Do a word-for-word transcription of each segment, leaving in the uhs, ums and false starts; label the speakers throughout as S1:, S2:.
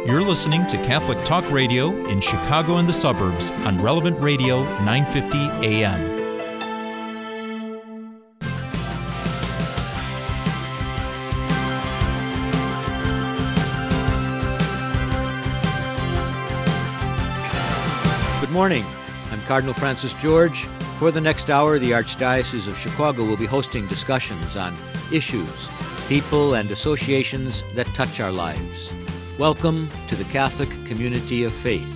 S1: You're listening to Catholic Talk Radio in Chicago and the suburbs on Relevant Radio nine fifty A M.
S2: Good morning. I'm Cardinal Francis George. For the next hour, the Archdiocese of Chicago will be hosting discussions on issues, people, and associations that touch our lives. Welcome to the Catholic Community of Faith.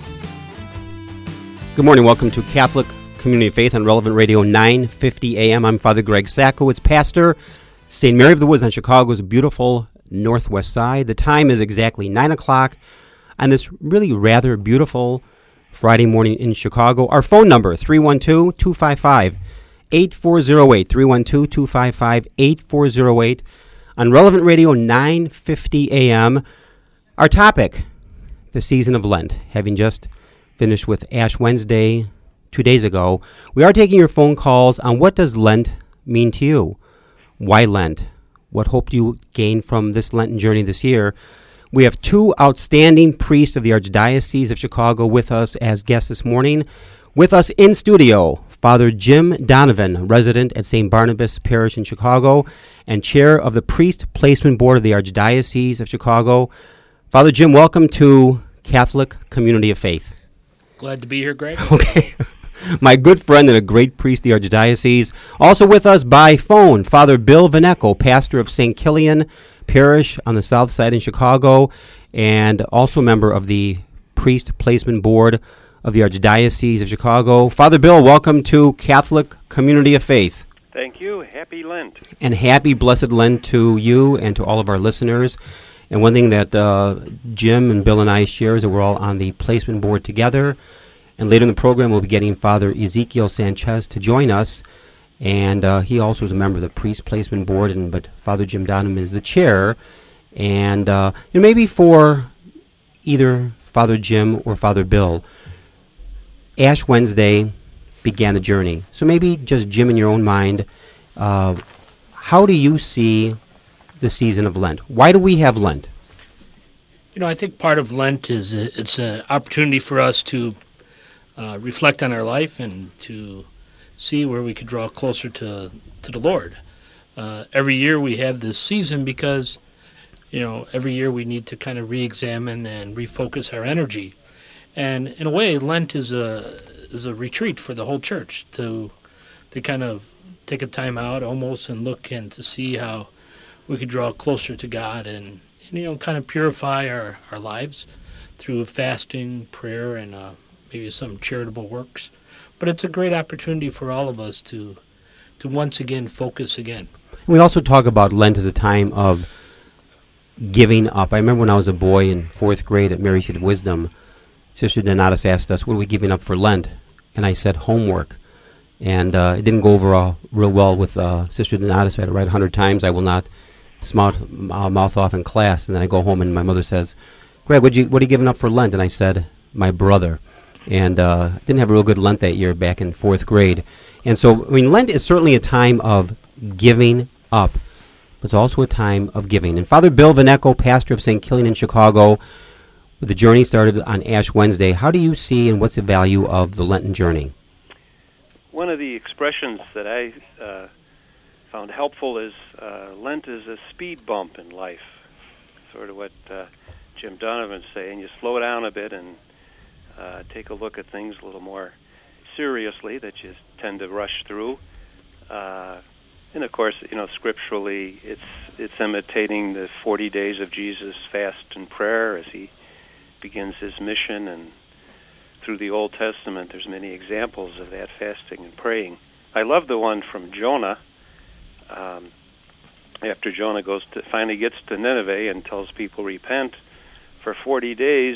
S3: Good morning. Welcome to Catholic Community of Faith on Relevant Radio nine fifty A M. I'm Father Greg Sacco. Pastor, Saint Mary of the Woods on Chicago's beautiful northwest side. The time is exactly nine o'clock on this really rather beautiful Friday morning in Chicago. Our phone number, three one two, two five five, eight four zero eight, three one two, two five five, eight four zero eight. On Relevant Radio nine fifty A M, our topic, the season of Lent. Having just finished with Ash Wednesday two days ago, we are taking your phone calls on what does Lent mean to you? Why Lent? What hope do you gain from this Lenten journey this year? We have two outstanding priests of the Archdiocese of Chicago with us as guests this morning. With us in studio, Father Jim Donovan, resident at Saint Barnabas Parish in Chicago and chair of the Priest Placement Board of the Archdiocese of Chicago. Father Jim, welcome to Catholic Community of Faith.
S4: Glad to be here, Greg.
S3: Okay. My good friend and a great priest of the Archdiocese. Also with us by phone, Father Bill Vaneco, pastor of Saint Kilian Parish on the south side in Chicago, and also a member of the Priest Placement Board of the Archdiocese of Chicago. Father Bill, welcome to Catholic Community of Faith.
S5: Thank you. Happy Lent.
S3: And happy blessed Lent to you and to all of our listeners. And one thing that uh, Jim and Bill and I share is that we're all on the placement board together. And later in the program, we'll be getting Father Ezekiel Sanchez to join us. And uh, he also is a member of the Priest Placement Board, and but Father Jim Donovan is the chair. And uh, and maybe for either Father Jim or Father Bill, Ash Wednesday began the journey. So maybe just Jim, in your own mind, uh, how do you see the season of Lent? Why do we have Lent?
S4: You know, I think part of Lent is a, it's an opportunity for us to uh, reflect on our life and to see where we could draw closer to, to the Lord. Uh, every year we have this season because, you know, every year we need to kind of re-examine and refocus our energy. And in a way, Lent is a is a retreat for the whole church to to kind of take a time out almost and look and to see how we could draw closer to God and, and you know, kind of purify our, our lives through fasting, prayer, and uh, maybe some charitable works. But it's a great opportunity for all of us to to once again focus again.
S3: We also talk about Lent as a time of giving up. I remember when I was a boy in fourth grade at Mary Seat of Wisdom, Sister Donatus asked us, what are we giving up for Lent? And I said, homework. And uh, it didn't go over uh, real well with uh, Sister Donatus. I had to write a hundred times. I will not smart, uh, mouth off in class. And then I go home and my mother says, Greg, what'd you, what are you giving up for Lent? And I said, my brother. And uh, didn't have a real good Lent that year back in fourth grade. And so, I mean, Lent is certainly a time of giving up, but it's also a time of giving. And Father Bill Vaneco, pastor of Saint Kilian in Chicago, the journey started on Ash Wednesday. How do you see and what's the value of the Lenten journey?
S5: One of the expressions that I uh, found helpful is uh, Lent is a speed bump in life, sort of what uh, Jim Donovan's saying. You slow down a bit and Uh, take a look at things a little more seriously that you tend to rush through. Uh, and of course, you know, scripturally, it's it's imitating the forty days of Jesus' fast and prayer as he begins his mission. And through the Old Testament, there's many examples of that fasting and praying. I love the one from Jonah. Um, after Jonah goes to finally gets to Nineveh and tells people repent for forty days.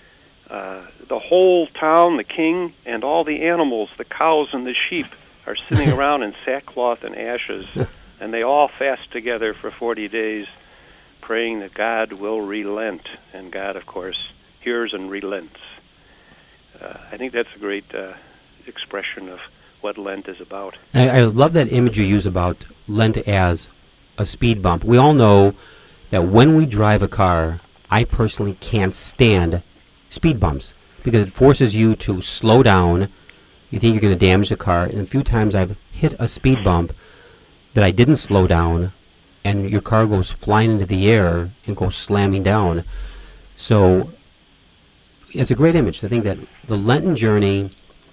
S5: Uh, the whole town, the king, and all the animals, the cows and the sheep, are sitting around in sackcloth and ashes, and they all fast together for forty days, praying that God will relent. And God, of course, hears and relents. Uh, I think that's a great uh, expression of what Lent is about.
S3: I, I love that image you use about Lent as a speed bump. We all know that when we drive a car I personally can't stand speed bumps because it forces you to slow down. You think you're going to damage the car, and a few times I've hit a speed bump that I didn't slow down, and your car goes flying into the air and goes slamming down. So it's a great image to think that the Lenten journey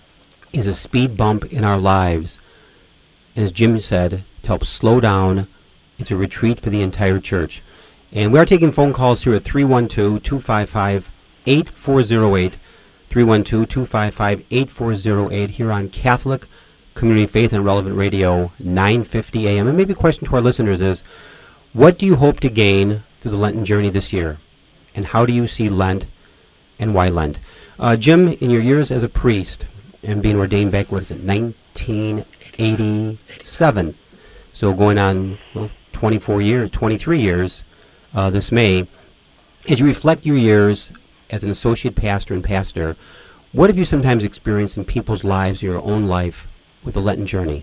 S3: is a speed bump in our lives. And as Jim said, to help slow down, it's a retreat for the entire church. And we are taking phone calls here at three one two, two five five, eight four zero eight, three one two, two five five, eight four zero eight here on Catholic Community Faith and Relevant Radio, nine fifty A M. And maybe a question to our listeners is, what do you hope to gain through the Lenten journey this year? And how do you see Lent and why Lent? Uh, Jim, in your years as a priest and being ordained back, what is it, nineteen eighty-seven, so going on well, twenty-four years, twenty-three years uh, this May, as you reflect your years as an associate pastor and pastor, what have you sometimes experienced in people's lives, your own life, with the Lenten journey?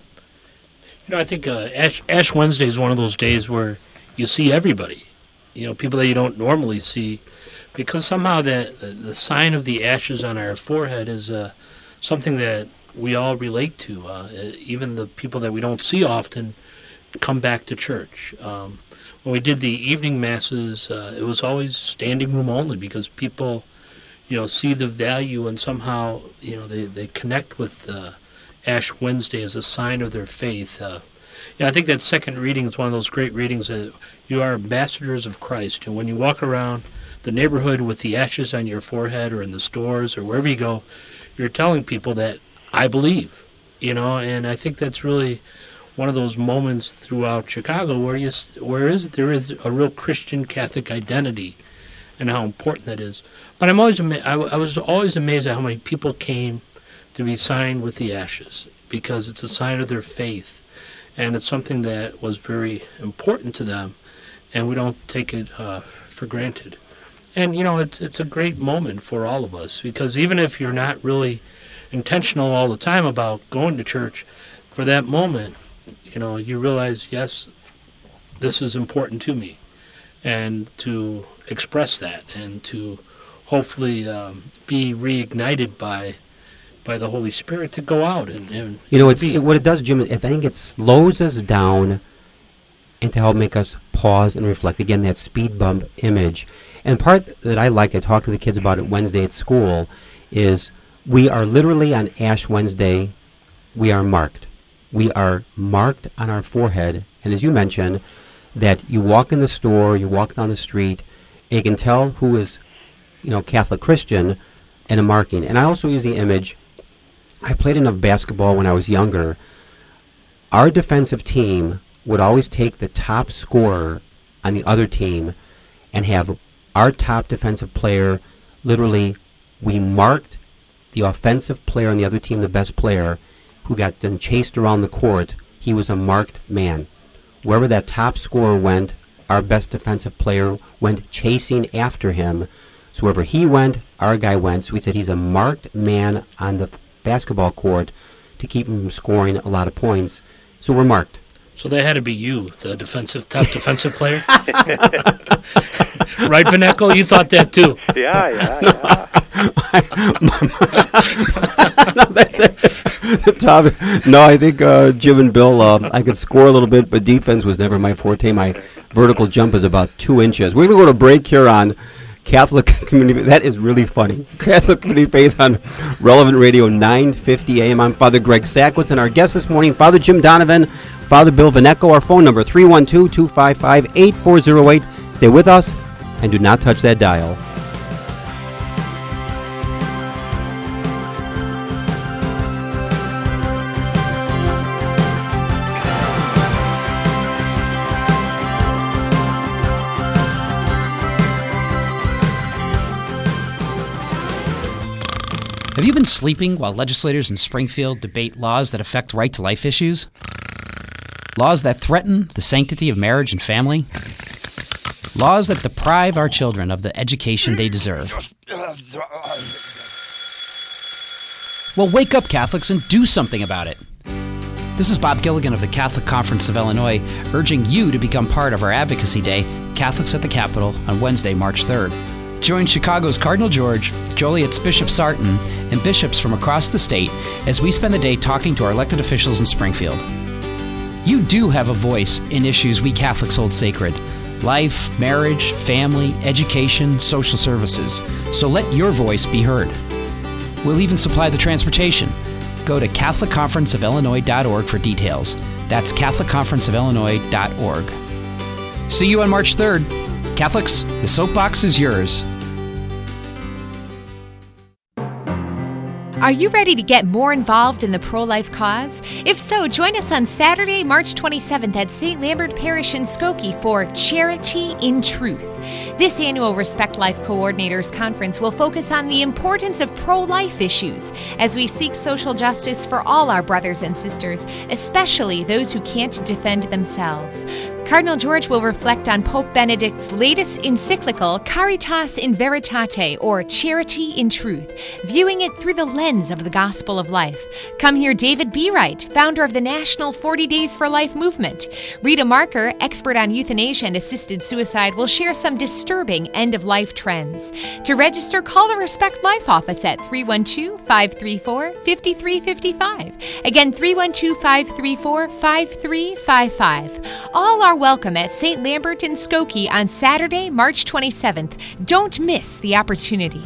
S4: You know, I think uh, Ash, Ash Wednesday is one of those days where you see everybody, you know, people that you don't normally see, because somehow that the sign of the ashes on our forehead is uh, something that we all relate to. Uh, even the people that we don't see often come back to church. Um, when we did the evening masses, uh, it was always standing room only because people, you know, see the value and somehow, you know, they, they connect with uh, Ash Wednesday as a sign of their faith. Uh, yeah, I think that second reading is one of those great readings that you are ambassadors of Christ. And when you walk around the neighborhood with the ashes on your forehead or in the stores or wherever you go, you're telling people that I believe, you know, and I think that's really one of those moments throughout Chicago where you, where is there is a real Christian Catholic identity and how important that is. But I'm always ama- I, I was always amazed at how many people came to be signed with the ashes because it's a sign of their faith, and it's something that was very important to them, and we don't take it uh, for granted. And, you know, it's, it's a great moment for all of us because even if you're not really intentional all the time about going to church, for that moment, you know, you realize, yes, this is important to me, and to express that and to hopefully um, be reignited by by the Holy Spirit to go out and, and
S3: you know, it's it, what it does, Jim. If I think it slows us down and to help make us pause and reflect. Again, that speed bump image. And part that I like, I talk to the kids about it Wednesday at school, is we are literally on Ash Wednesday, we are marked. We are marked on our forehead. And as you mentioned, that you walk in the store, you walk down the street, and you can tell who is, you know, Catholic Christian and a marking. And I also use the image, I played enough basketball when I was younger. Our defensive team would always take the top scorer on the other team and have our top defensive player, literally, we marked the offensive player on the other team, the best player, who got then chased around the court. He was a marked man. Wherever that top scorer went, our best defensive player went chasing after him. So wherever he went, our guy went. So we said he's a marked man on the basketball court to keep him from scoring a lot of points. So we're marked.
S4: So that had to be you, the defensive top defensive player? Right, Vaneco? You thought that too.
S5: Yeah, yeah, yeah.
S3: no, that's it. Tom, no, I think uh, Jim and Bill, uh, I could score a little bit, but defense was never my forte. My vertical jump is about two inches. We're going to go to break here on Catholic Community. That is really funny. Catholic Community Faith on Relevant Radio, nine fifty A M. I'm Father Greg Sackwitz, and our guest this morning, Father Jim Donovan, Father Bill Vaneco. Our phone number, three one two, two five five, eight four zero eight. Stay with us, and do not touch that dial.
S6: Have you been sleeping while legislators in Springfield debate laws that affect right-to-life issues? Laws that threaten the sanctity of marriage and family? Laws that deprive our children of the education they deserve? Well, wake up, Catholics, and do something about it. This is Bob Gilligan of the Catholic Conference of Illinois, urging you to become part of our Advocacy Day, Catholics at the Capitol, on Wednesday, March third. Join Chicago's Cardinal George, Joliet's Bishop Sarton, and bishops from across the state as we spend the day talking to our elected officials in Springfield. You do have a voice in issues we Catholics hold sacred: life, marriage, family, education, social services. So let your voice be heard. We'll even supply the transportation. Go to catholic conference of illinois dot org for details. That's catholic conference of illinois dot org. See you on March third. Catholics, the soapbox is yours.
S7: Are you ready to get more involved in the pro-life cause? If so, join us on Saturday, March twenty-seventh at Saint Lambert Parish in Skokie for Charity in Truth. This annual Respect Life Coordinators Conference will focus on the importance of pro-life issues as we seek social justice for all our brothers and sisters, especially those who can't defend themselves. Cardinal George will reflect on Pope Benedict's latest encyclical, Caritas in Veritate, or Charity in Truth, viewing it through the lens of the Gospel of Life. Come hear David B. Wright, founder of the National forty Days for Life movement. Rita Marker, expert on euthanasia and assisted suicide, will share some disturbing end-of-life trends. To register, call the Respect Life office at three one two, five three four, five three five five. Again, three one two, five three four, five three five five. All are welcome at Saint Lambert in Skokie on Saturday, March twenty-seventh. Don't miss the opportunity.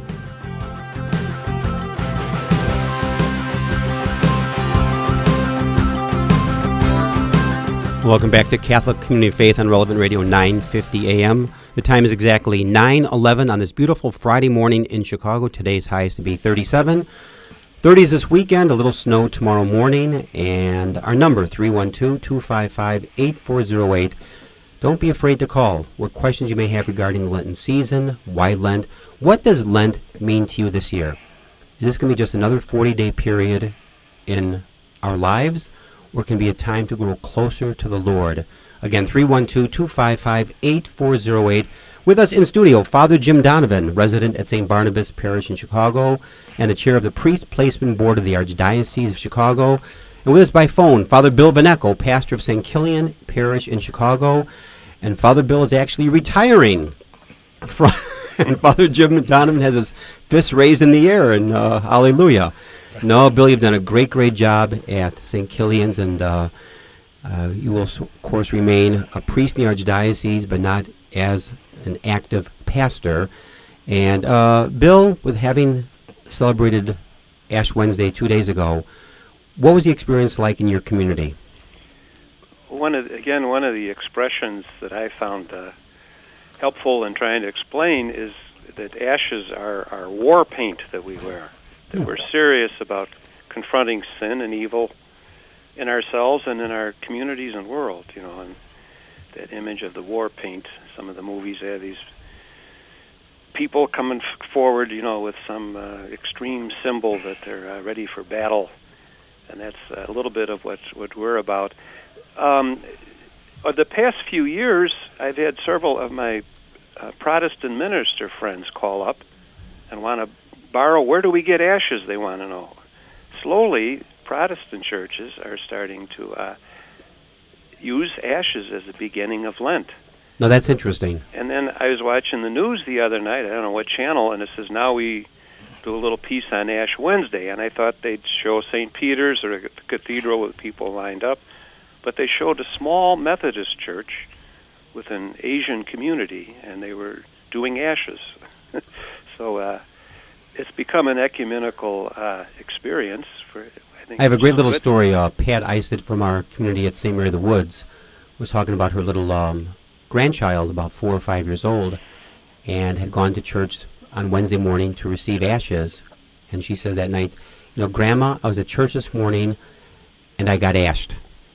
S3: Welcome back to Catholic Community Faith on Relevant Radio nine fifty A M. The time is exactly nine eleven on this beautiful Friday morning in Chicago. Today's high is to be thirty-seven. thirties this weekend, a little snow tomorrow morning, and our number, three one two, two five five, eight four zero eight. Don't be afraid to call. What questions you may have regarding the Lenten season, why Lent, what does Lent mean to you this year? Is this going to be just another forty-day period in our lives, or can it be a time to grow closer to the Lord? Again, three one two, two five five, eight four zero eight. With us in studio, Father Jim Donovan, resident at Saint Barnabas Parish in Chicago, and the chair of the Priest Placement Board of the Archdiocese of Chicago. And with us by phone, Father Bill Vaneco, pastor of Saint Kilian Parish in Chicago. And Father Bill is actually retiring. From and Father Jim Donovan has his fists raised in the air, and uh, hallelujah. No, Bill, you've done a great, great job at Saint Kilian's, and uh, uh, you will, of course, remain a priest in the Archdiocese, but not as an active pastor. And uh, Bill, with having celebrated Ash Wednesday two days ago, what was the experience like in your community?
S5: One of, again, one of the expressions that I found uh, helpful in trying to explain is that ashes are, are war paint that we wear, that we're serious about confronting sin and evil in ourselves and in our communities and world, you know, and that image of the war paint. Some of the movies have these people coming f- forward, you know, with some uh, extreme symbol that they're uh, ready for battle, and that's a little bit of what what we're about. Um, uh, the past few years, I've had several of my uh, Protestant minister friends call up and want to borrow. Where do we get ashes? They want to know. Slowly, Protestant churches are starting to uh, use ashes as the beginning of Lent.
S3: No, that's interesting.
S5: And then I was watching the news the other night, I don't know what channel, and it says now we do a little piece on Ash Wednesday, and I thought they'd show Saint Peter's or the cathedral with people lined up, but they showed a small Methodist church with an Asian community, and they were doing ashes. so uh, it's become an ecumenical uh, experience. For I, think
S3: I have a great little
S5: good.
S3: story. Uh, Pat Isid from our community at Saint Mary of the Woods was talking about her little um, grandchild, about four or five years old, and had gone to church on Wednesday morning to receive ashes. And she says that night, you know, Grandma, I was at church this morning, and I got ashed.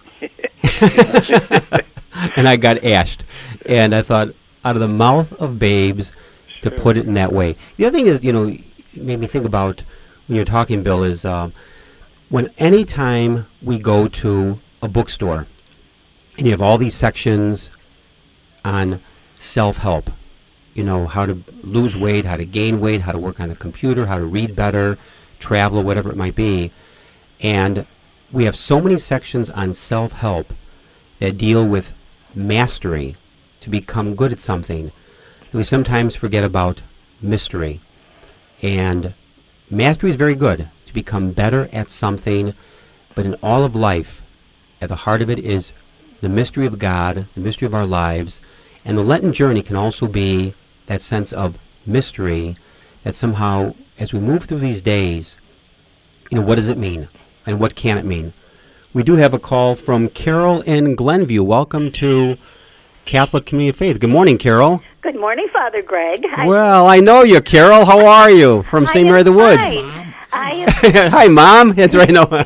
S3: and I got ashed. And I thought, out of the mouth of babes, to
S5: Sure.
S3: put it in that way. The other thing is, you know, it made me think about, when you're talking, Bill, is um, when any time we go to a bookstore, and you have all these sections on self-help, you know, how to lose weight, how to gain weight, how to work on the computer, how to read better, travel, whatever it might be. And we have so many sections on self-help that deal with mastery, to become good at something, that we sometimes forget about mystery. And mastery is very good, to become better at something, but in all of life, at the heart of it is the mystery of God, the mystery of our lives, and the Lenten journey can also be that sense of mystery, that somehow, as we move through these days, you know, what does it mean, and what can it mean? We do have a call from Carol in Glenview. Welcome to Catholic Community of Faith. Good morning, Carol.
S8: Good morning, Father Greg.
S3: Well, I know you, Carol. How are you? From Saint Mary of the Woods.
S8: I
S3: Hi, Mom. That's right. No.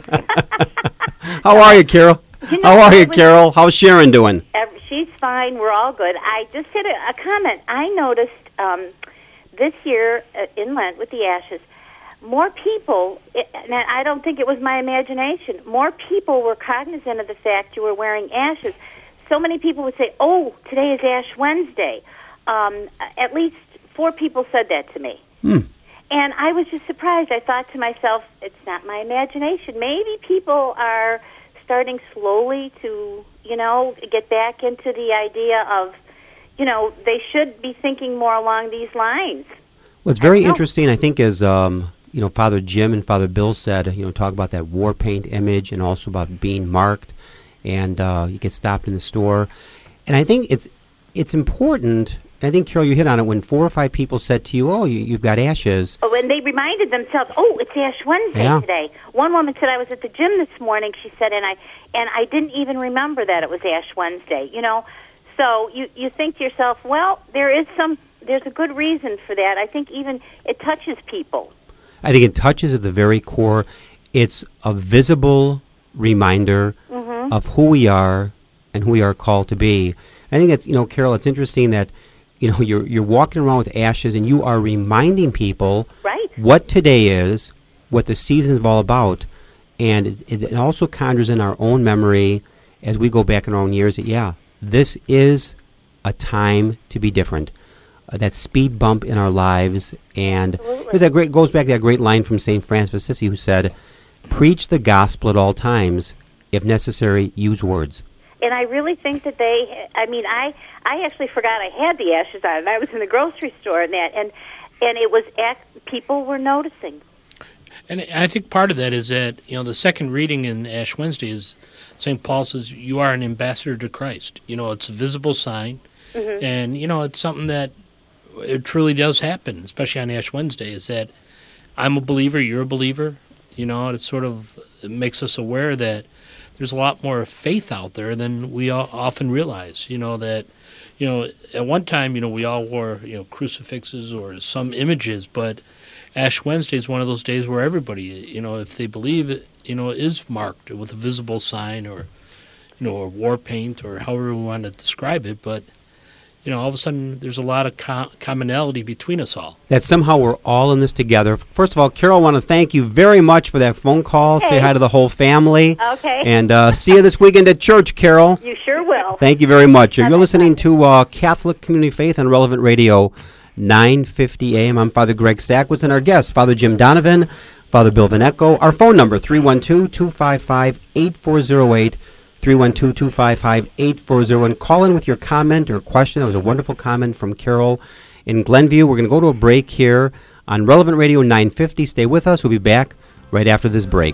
S3: How are you, Carol?
S8: You know,
S3: How are you,
S8: was,
S3: Carol? How's Sharon doing?
S8: She's fine. We're all good. I just had a, a comment. I noticed um, this year uh, in Lent with the ashes, more people, it, and I don't think it was my imagination, more people were cognizant of the fact you were wearing ashes. So many people would say, oh, today is Ash Wednesday. Um, at least four people said that to me.
S3: Hmm.
S8: And I was just surprised. I thought to myself, it's not my imagination. Maybe people are starting slowly to, you know, get back into the idea of, you know, they should be thinking more along these lines.
S3: What's very interesting, I think, is, um, you know, Father Jim and Father Bill said, you know, talk about that war paint image and also about being marked, and uh, you get stopped in the store. And I think it's it's important. I think, Carol, you hit on it when four or five people said to you, oh, you, you've got ashes.
S8: Oh, and they reminded themselves, oh, it's Ash Wednesday
S3: yeah.
S8: today. One woman said, I was at the gym this morning, she said, and I and I didn't even remember that it was Ash Wednesday, you know. So you, you think to yourself, well, there is some, there's a good reason for that. I think even it touches people.
S3: I think it touches at the very core. It's a visible reminder mm-hmm. of who we are and who we are called to be. I think it's, you know, Carol, it's interesting that, you know, you're you're walking around with ashes and you are reminding people
S8: right.
S3: what today is, what the season is all about, and it, it also conjures in our own memory as we go back in our own years that, yeah, this is a time to be different. Uh, that speed bump in our lives, and there's that great goes back to that great line from Saint Francis of Assisi who said, "Preach the gospel at all times, if necessary, use words."
S8: And I really think that they, I mean, I, I actually forgot I had the ashes on, and I was in the grocery store and that, and and it was, act, people were noticing.
S4: And I think part of that is that, you know, the second reading in Ash Wednesday is Saint Paul says, you are an ambassador to Christ. You know, it's a visible sign, mm-hmm. and, you know, it's something that it truly does happen, especially on Ash Wednesday, is that I'm a believer, you're a believer. You know, it sort of it makes us aware that there's a lot more faith out there than we all often realize. You know, that, you know, at one time, you know, we all wore, you know, crucifixes or some images, but Ash Wednesday is one of those days where everybody, you know, if they believe it, you know, is marked with a visible sign or, you know, or war paint or however we want to describe it, but you know, all of a sudden there's a lot of com- commonality between us all. That
S3: somehow we're all in this together. First of all, Carol, I want to thank you very much for that phone call.
S8: Hey.
S3: Say hi to the whole family.
S8: Okay.
S3: And uh, see you this weekend at church, Carol.
S8: You sure will.
S3: Thank you very much. You're listening to uh, Catholic Community Faith on Relevant Radio, nine fifty A M. I'm Father Greg Sackwitz, and our guest, Father Jim Donovan, Father Bill Vaneco. Our phone number, three one two, two five five, eight four zero eight. three one two, two five five, eight four zero one. Call in with your comment or question. That was a wonderful comment from Carol in Glenview. We're going to go to a break here on Relevant Radio nine fifty. Stay with us. We'll be back right after this break.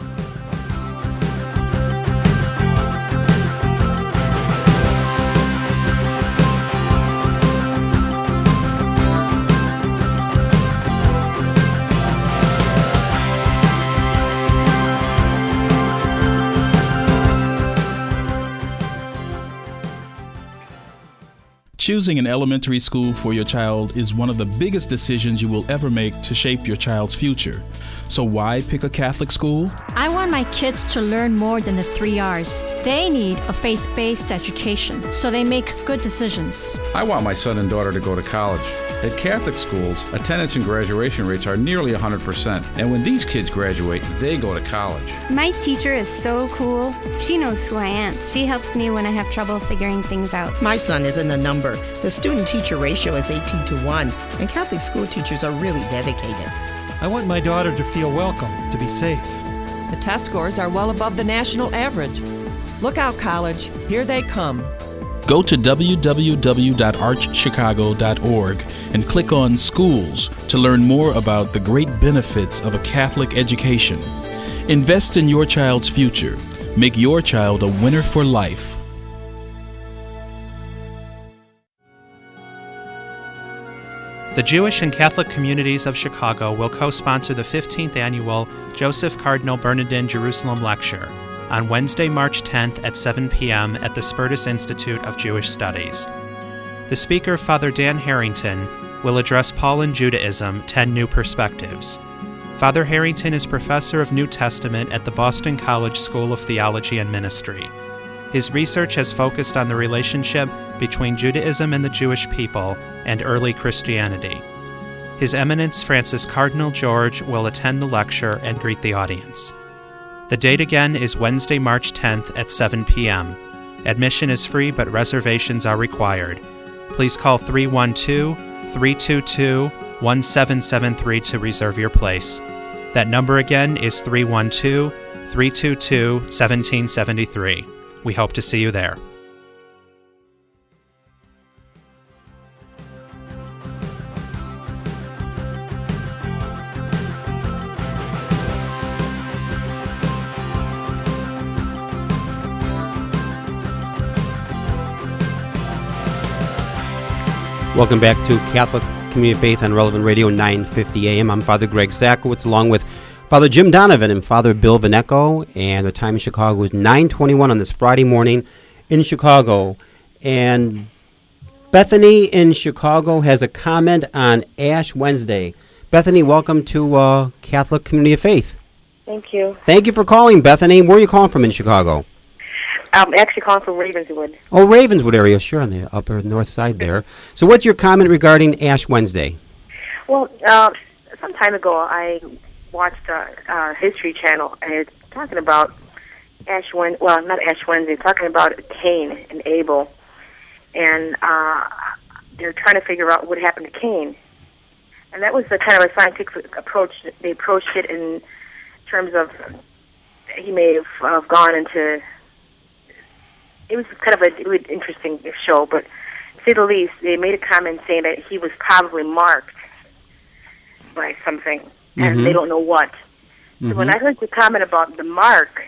S9: Choosing an elementary school for your child is one of the biggest decisions you will ever make to shape your child's future. So why pick a Catholic school?
S10: I want my kids to learn more than the three R's. They need a faith-based education, so they make good decisions.
S11: I want my son and daughter to go to college. At Catholic schools, attendance and graduation rates are nearly one hundred percent. And when these kids graduate, they go to college.
S12: My teacher is so cool. She knows who I am. She helps me when I have trouble figuring things out.
S13: My son isn't a number. The student-teacher ratio is eighteen to one, and Catholic school teachers are really dedicated.
S14: I want my daughter to feel welcome, to be safe. The test scores are well above the national average. Look out, college. Here they come.
S9: Go to w w w dot arch chicago dot org and click on Schools to learn more about the great benefits of a Catholic education. Invest in your child's future. Make your child a winner for life.
S15: The Jewish and Catholic communities of Chicago will co-sponsor the fifteenth annual Joseph Cardinal Bernardin Jerusalem Lecture on Wednesday, March tenth at seven p.m. at the Spertus Institute of Jewish Studies. The speaker, Father Dan Harrington, will address Paul and Judaism, ten New Perspectives. Father Harrington is professor of New Testament at the Boston College School of Theology and Ministry. His research has focused on the relationship between Judaism and the Jewish people and early Christianity. His Eminence Francis Cardinal George will attend the lecture and greet the audience. The date again is Wednesday, March tenth at seven p.m. Admission is free, but reservations are required. Please call three one two, three two two, one seven seven three to reserve your place. That number again is three one two, three two two, one seven seven three. We hope to see you there.
S3: Welcome back to Catholic Community of Faith on Relevant Radio nine fifty A M. I'm Father Greg Sakowitz, along with Father Jim Donovan and Father Bill Vaneco, and the time in Chicago is nine twenty-one on this Friday morning in Chicago. And Bethany in Chicago has a comment on Ash Wednesday. Bethany, welcome to uh, Catholic Community of Faith.
S16: Thank you.
S3: Thank you for calling, Bethany. Where are you calling from in Chicago?
S16: I'm actually calling from Ravenswood.
S3: Oh, Ravenswood area, sure, on the upper north side there. So what's your comment regarding Ash Wednesday?
S16: Well, uh, some time ago, I watched a, a History Channel, and it's talking about Ash Wednesday, well, not Ash Wednesday, talking about Cain and Abel. And uh, they're trying to figure out what happened to Cain. And that was the kind of a scientific approach. They approached it in terms of he may have uh, gone into... It was kind of a really interesting show, but to say the least, they made a comment saying that he was probably marked by something, and
S17: Mhm.
S16: they don't know what. So
S17: Mhm.
S16: when I heard the comment about the mark,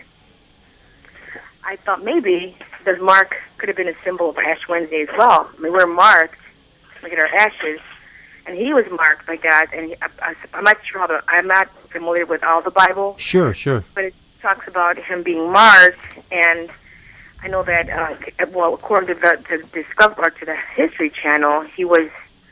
S16: I thought maybe the mark could have been a symbol of Ash Wednesday as well. I mean, we're marked, look at our ashes, and he was marked by God, and he, I, I, I'm not sure how the, I'm not familiar with all the Bible,
S3: Sure, sure.
S16: but it talks about him being marked, and I know that, uh, well, according to the to Discover or to the History Channel, he was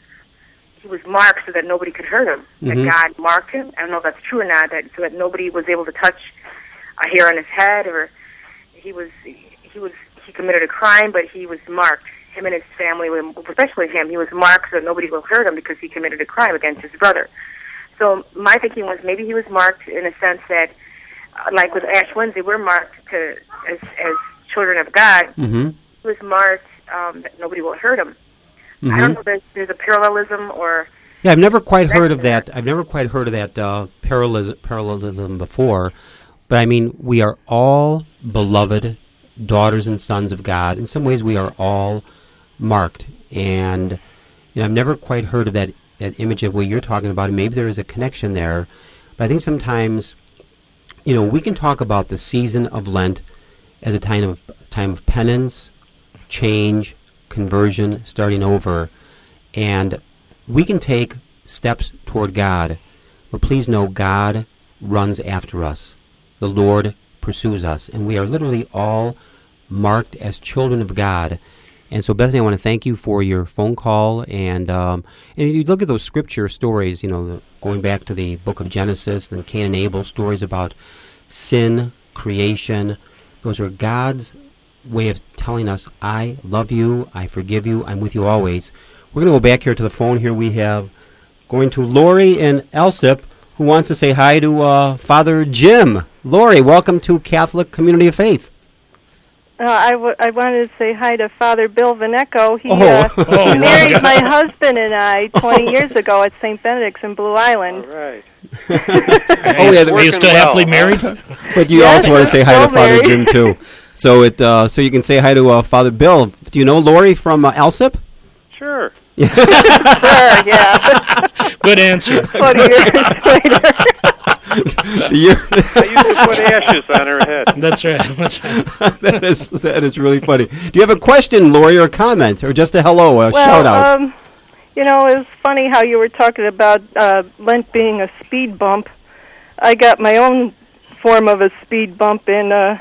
S16: he was marked so that nobody could hurt him.
S17: Mhm.
S16: That God marked him. I don't know if that's true or not. That so that nobody was able to touch a hair on his head, or he was he was he committed a crime, but he was marked. Him and his family, were, especially him, he was marked so that nobody will hurt him because he committed a crime against his brother. So my thinking was maybe he was marked in a sense that, uh, like with Ash Wednesday, we're marked to as as children of God.
S3: Mm-hmm.
S16: He was marked um, that nobody will hurt him. I
S3: Mhm.
S16: don't know if there's, there's a parallelism or...
S3: Yeah, I've never quite heard of that. I've never quite heard of that uh, parallelism, parallelism before. But I mean, we are all beloved daughters and sons of God. In some ways, we are all marked. And you know, I've never quite heard of that, that image of what you're talking about. And maybe there is a connection there. But I think sometimes, you know, we can talk about the season of Lent as a time of time of penance, change, conversion, starting over, and we can take steps toward God. But please know, God runs after us. The Lord pursues us, and we are literally all marked as children of God. And so, Bethany, I want to thank you for your phone call. And um, and you look at those scripture stories, you know, the, going back to the book of Genesis, and Cain and Abel, stories about sin, creation. Those are God's way of telling us, I love you, I forgive you, I'm with you always. We're going to go back here to the phone. Here we have going to Lori in Elsip, who wants to say hi to uh, Father Jim. Lori, welcome to Catholic Community of Faith.
S17: Uh, I, w- I wanted to say hi to Father Bill Vaneco. He
S3: Oh.
S17: uh,
S3: Oh,
S17: married
S3: wow.
S17: my husband and I twenty years ago at Saint Benedict's in Blue Island.
S5: All right.
S3: Oh, yeah,
S4: Are you still happily married?
S3: But you
S17: Yes,
S3: also want to say hi to
S17: still
S3: Father
S17: married.
S3: Jim too. So it uh, so you can say hi to uh, Father Bill. Do you know Lori from uh, Alsip?
S5: Sure.
S17: Sure, yeah.
S4: Good answer.
S17: twenty years later.
S3: The year
S5: I used to put ashes on her head.
S4: That's right. That's right.
S3: that is that is really funny. Do you have a question, Lori, or a comment, or just a hello, a
S17: Well,
S3: shout out?
S17: um, you know, it was funny how you were talking about uh, Lent being a speed bump. I got my own form of a speed bump, and uh,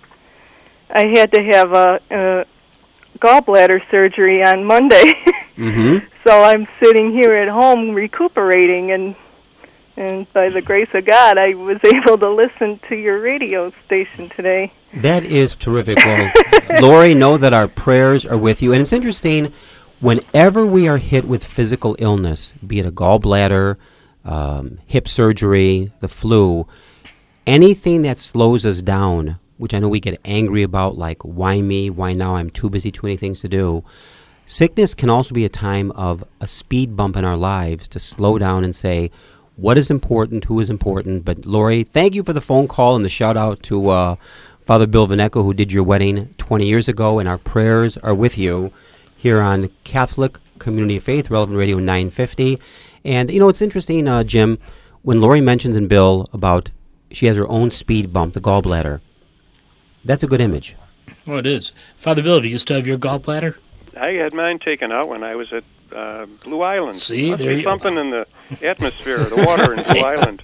S17: I had to have a, a gallbladder surgery on Monday.
S3: Mm-hmm.
S17: So I'm sitting here at home recuperating, and and by the grace of God, I was able to listen to your radio station today.
S3: That is terrific. Well, Lori, know that our prayers are with you. And it's interesting, whenever we are hit with physical illness, be it a gallbladder, um, hip surgery, the flu, anything that slows us down, which I know we get angry about, like, why me, why now, I'm too busy, too many things to do. Sickness can also be a time of a speed bump in our lives to slow down and say, what is important, who is important. But Lori, thank you for the phone call and the shout out to uh, Father Bill Vaneco, who did your wedding twenty years ago, and our prayers are with you here on Catholic Community of Faith, Relevant Radio nine fifty. And, you know, it's interesting, uh, Jim, when Lori mentions in Bill about she has her own speed bump, the gallbladder, that's a good image.
S4: Oh, it is. Father Bill, do you still have your gallbladder?
S5: I had mine taken out when I was at uh, Blue Island.
S4: See,
S5: Must
S4: there
S5: be
S4: you
S5: something in the atmosphere, the water in Blue Island.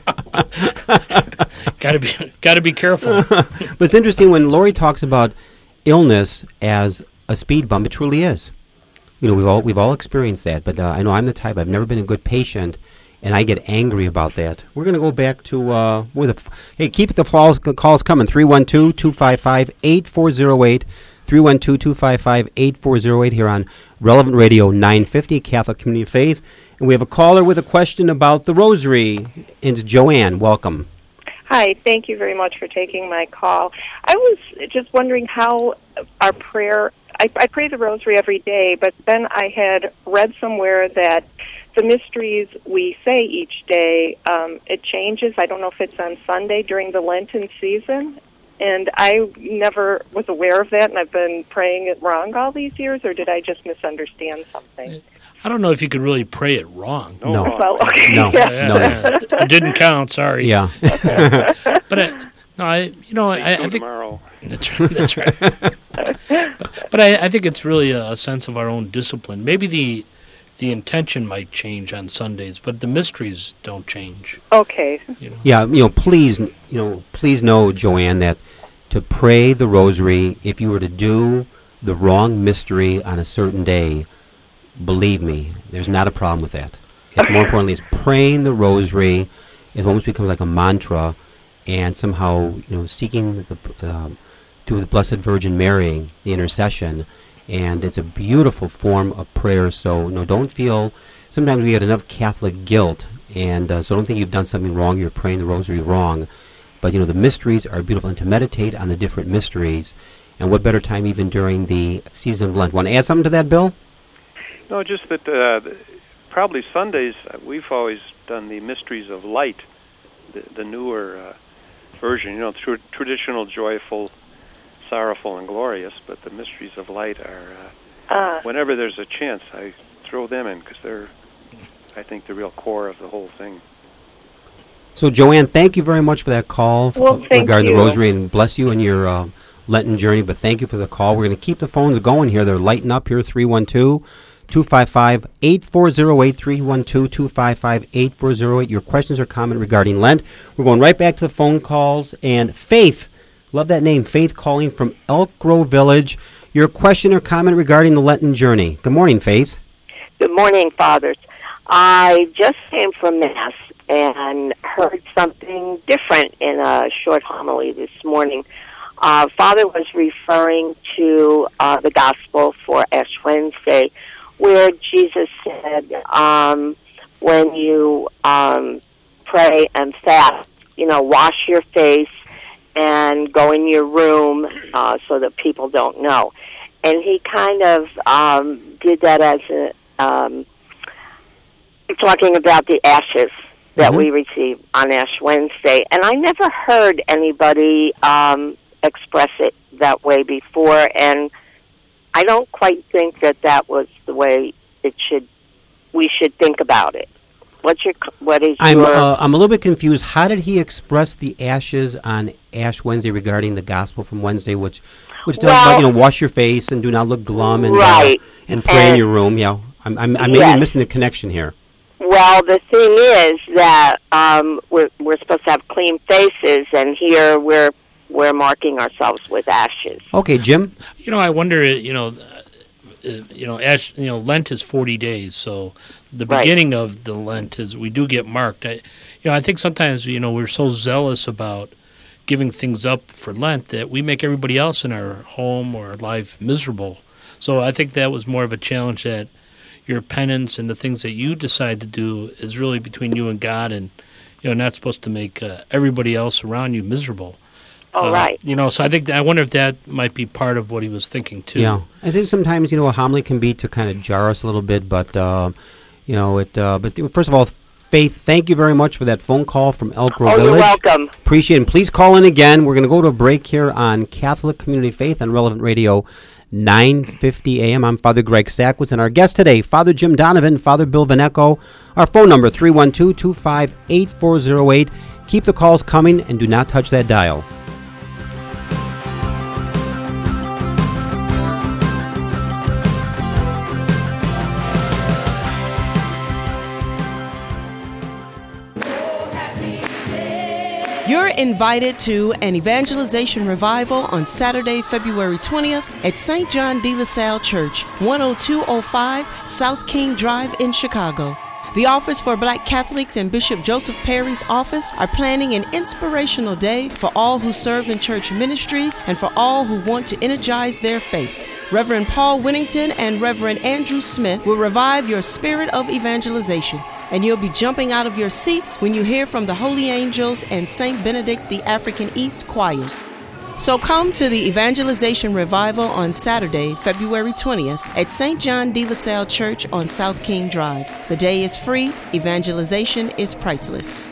S4: Got to be, got to be careful.
S3: But it's interesting when Lori talks about illness as a speed bump. It truly is. You know, we've all we've all experienced that. But uh, I know I'm the type. I've never been a good patient, and I get angry about that. We're going to go back to uh, with a f- hey, keep the calls calls coming. three one two, two five five, eight four zero eight. three one two, two five five, eight four zero eight here on Relevant Radio nine fifty, Catholic Community of Faith. And we have a caller with a question about the Rosary. It's Joanne. Welcome.
S18: Hi, thank you very much for taking my call. I was just wondering how our prayer, I, I pray the Rosary every day, but then I had read somewhere that the mysteries we say each day, um, it changes. I don't know if it's on Sunday during the Lenten season. And I never was aware of that, and I've been praying it wrong all these years, or did I just misunderstand something?
S4: I don't know if you could really pray it wrong.
S3: No.
S18: Well, okay.
S3: No.
S4: Yeah,
S3: No.
S4: yeah. It didn't count. Sorry.
S3: Yeah.
S4: But I, no, I, you know, I, I think
S5: tomorrow.
S4: That's right. That's right. but but I, I think it's really a sense of our own discipline. Maybe the the intention might change on Sundays, but the mysteries don't change.
S18: Okay.
S4: You know?
S3: Yeah, you know, please, you know, please know, Joanne, that to pray the Rosary, if you were to do the wrong mystery on a certain day, believe me, there's not a problem with that. It's more importantly, is praying the Rosary. It almost becomes like a mantra, and somehow, you know, seeking the uh, through the Blessed Virgin Mary, the intercession, and it's a beautiful form of prayer. So, no, don't feel. Sometimes we get enough Catholic guilt, and uh, so don't think you've done something wrong. You're praying the Rosary wrong, but you know the mysteries are beautiful, and to meditate on the different mysteries. And what better time even during the season of Lent? Want to add something to that, Bill?
S5: No, just that uh, probably Sundays, uh, we've always done the Mysteries of Light, the, the newer uh, version, you know, tr- traditional, joyful, sorrowful, and glorious, but the Mysteries of Light are, uh,
S18: uh,
S5: whenever there's a chance, I throw them in because they're, I think, the real core of the whole thing.
S3: So, Joanne, thank you very much for that call
S18: Well,
S3: f-
S18: thank
S3: regarding
S18: you.
S3: the Rosary, and bless you in your uh, Lenten journey, but thank you for the call. We're going to keep the phones going here. They're lighting up here, three one two, two five five, eight four zero eight, three one two, two five five, eight four zero eight. Your questions or comment regarding Lent. We're going right back to the phone calls. And Faith, love that name, Faith calling from Elk Grove Village. Your question or comment regarding the Lenten journey. Good morning, Faith.
S19: Good morning, Fathers. I just came from Mass and heard something different in a short homily this morning. Uh, Father was referring to uh, the Gospel for Ash Wednesday, where Jesus said, um, when you um, pray and fast, you know, wash your face and go in your room uh, so that people don't know. And he kind of um, did that as a, um, talking about the ashes that mm-hmm. we receive on Ash Wednesday. And I never heard anybody um, express it that way before, and I don't quite think that that was the way it should. We should think about it. What's your what is
S3: I'm,
S19: your?
S3: Uh, I'm a little bit confused. How did he express the ashes on Ash Wednesday regarding the gospel from Wednesday, which, which does
S19: well,
S3: like, you know, wash your face and do not look glum and
S19: right.
S3: uh, and pray and, in your room. Yeah, I'm I'm, I'm maybe
S19: yes.
S3: missing the connection here.
S19: Well, the thing is that um, we're we're supposed to have clean faces, and here we're we're marking ourselves with ashes.
S3: Okay, Jim.
S4: You know, I wonder. You know. Uh, you know, Ash, you know, Lent is forty days, so the
S19: right.
S4: beginning of the Lent is we do get marked. I, you know, I think sometimes, you know, we're so zealous about giving things up for Lent that we make everybody else in our home or life miserable. So I think that was more of a challenge, that your penance and the things that you decide to do is really between you and God, and, you know, not supposed to make uh, everybody else around you miserable.
S19: Oh,
S4: uh,
S19: right.
S4: You know, so I think that, I wonder if that might be part of what he was thinking too.
S3: Yeah, I think sometimes, you know, a homily can be to kind of jar us a little bit, but uh, you know, it. Uh, but th- first of all, Faith, thank you very much for that phone call from Elk Grove
S19: oh,
S3: Village.
S19: You're welcome.
S3: Appreciate it. And please call in again. We're going to go to a break here on Catholic Community Faith on Relevant Radio, nine fifty a.m. I'm Father Greg Sackwitz, and our guest today, Father Jim Donovan, Father Bill Vaneco. Our phone number, three one two, two five eight, four zero eight. Keep the calls coming and do not touch that dial.
S20: You're invited to an evangelization revival on Saturday, February twentieth at Saint John de La Salle Church, one oh two oh five South King Drive in Chicago. The Office for Black Catholics and Bishop Joseph Perry's office are planning an inspirational day for all who serve in church ministries and for all who want to energize their faith. Reverend Paul Winnington and Reverend Andrew Smith will revive your spirit of evangelization, and you'll be jumping out of your seats when you hear from the Holy Angels and Saint Benedict the African East choirs. So come to the Evangelization Revival on Saturday, February twentieth at Saint John de La Salle Church on South King Drive. The day is free. Evangelization is priceless.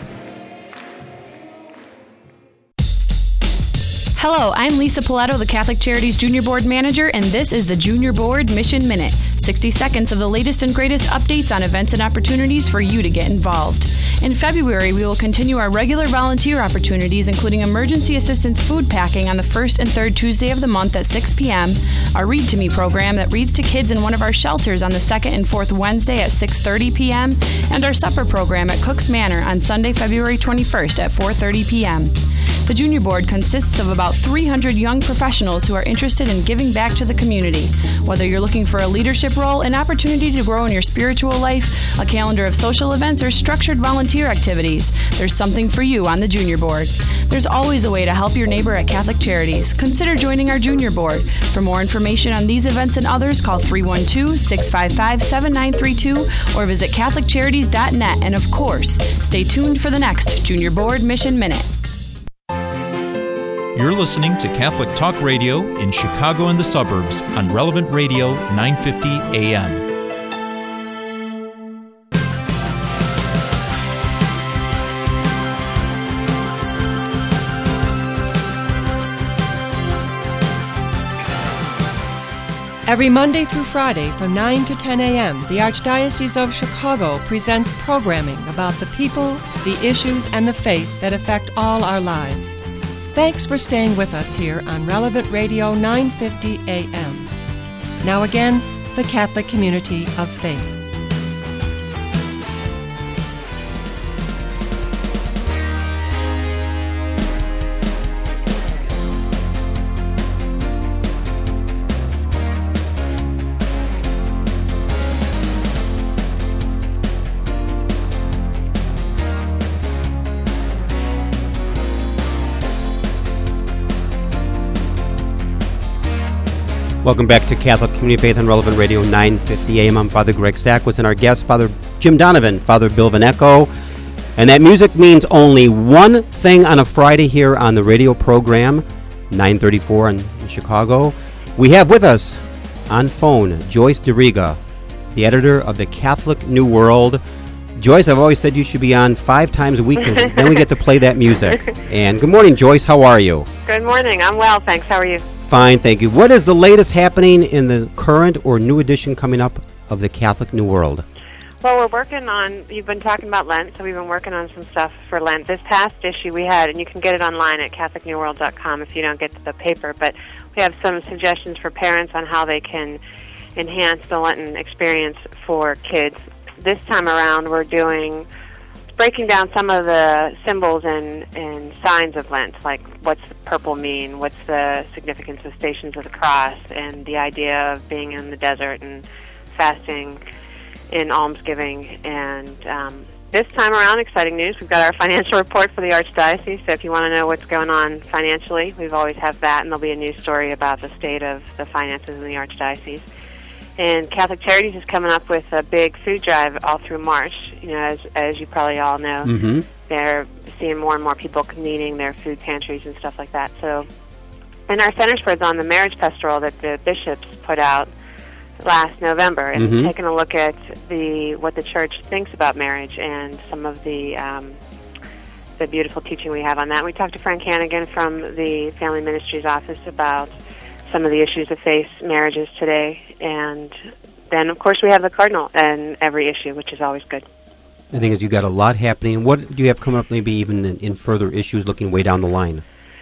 S21: Hello, I'm Lisa Paletto, the Catholic Charities Junior Board Manager, and this is the Junior Board Mission Minute. sixty seconds of the latest and greatest updates on events and opportunities for you to get involved. In February, we will continue our regular volunteer opportunities, including emergency assistance food packing on the first and third Tuesday of the month at six p.m., our Read to Me program that reads to kids in one of our shelters on the second and fourth Wednesday at six thirty p.m., and our supper program at Cook's Manor on Sunday, February twenty-first at four thirty p.m. The Junior Board consists of about three hundred young professionals who are interested in giving back to the community. Whether you're looking for a leadership role, an opportunity to grow in your spiritual life, a calendar of social events, or structured volunteer activities, there's something for you on the Junior Board. There's always a way to help your neighbor at Catholic Charities. Consider joining our Junior Board. For more information on these events and others, call three one two, six five five, seven nine three two or visit catholic charities dot net. And of course, stay tuned for the next Junior Board Mission Minute.
S1: You're listening to Catholic Talk Radio in Chicago and the suburbs on Relevant Radio nine fifty A M.
S14: Every Monday through Friday from nine to ten a.m., the Archdiocese of Chicago presents programming about the people, the issues, and the faith that affect all our lives. Thanks for staying with us here on Relevant Radio nine fifty A M. Now again, the Catholic Community of Faith.
S3: Welcome back to Catholic Community Faith on Relevant Radio nine fifty A M. I'm Father Greg Sackwitz, and our guest, Father Jim Donovan, Father Bill Vaneco. And that music means only one thing on a Friday here on the radio program, nine thirty-four in Chicago. We have with us on phone Joyce DeRiga, the editor of the Catholic New World. Joyce, I've always said you should be on five times a week, because then we get to play that music. And good morning, Joyce. How are you?
S2: Good morning. I'm well, thanks. How are you?
S3: Fine, thank you. What is the latest happening in the current or new edition coming up of the Catholic New World?
S2: Well, we're working on, you've been talking about Lent, so we've been working on some stuff for Lent. This past issue we had, and you can get it online at catholic new world dot com if you don't get the paper, but we have some suggestions for parents on how they can enhance the Lenten experience for kids. This time around, we're doing, breaking down some of the symbols and, and signs of Lent, like what's the purple mean, what's the significance of Stations of the Cross, and the idea of being in the desert and fasting in almsgiving. And um, this time around, exciting news, we've got our financial report for the Archdiocese, so if you want to know what's going on financially, we've always have that, and there'll be a news story about the state of the finances in the Archdiocese. And Catholic Charities is coming up with a big food drive all through March. You know, as as you probably all know,
S3: Mm-hmm.
S2: they're seeing more and more people needing their food pantries and stuff like that. So, and our Centers for on the Marriage Pastoral that the bishops put out last November, and
S3: Mhm.
S2: taking a look at the what the Church thinks about marriage and some of the um, the beautiful teaching we have on that. We talked to Frank Hannigan from the Family Ministries office about some of the issues that face marriages today, and then of course we have the Cardinal in every issue, which is always good.
S3: I think you got a lot happening. What do you have coming up, maybe even in, in further issues looking way down the line?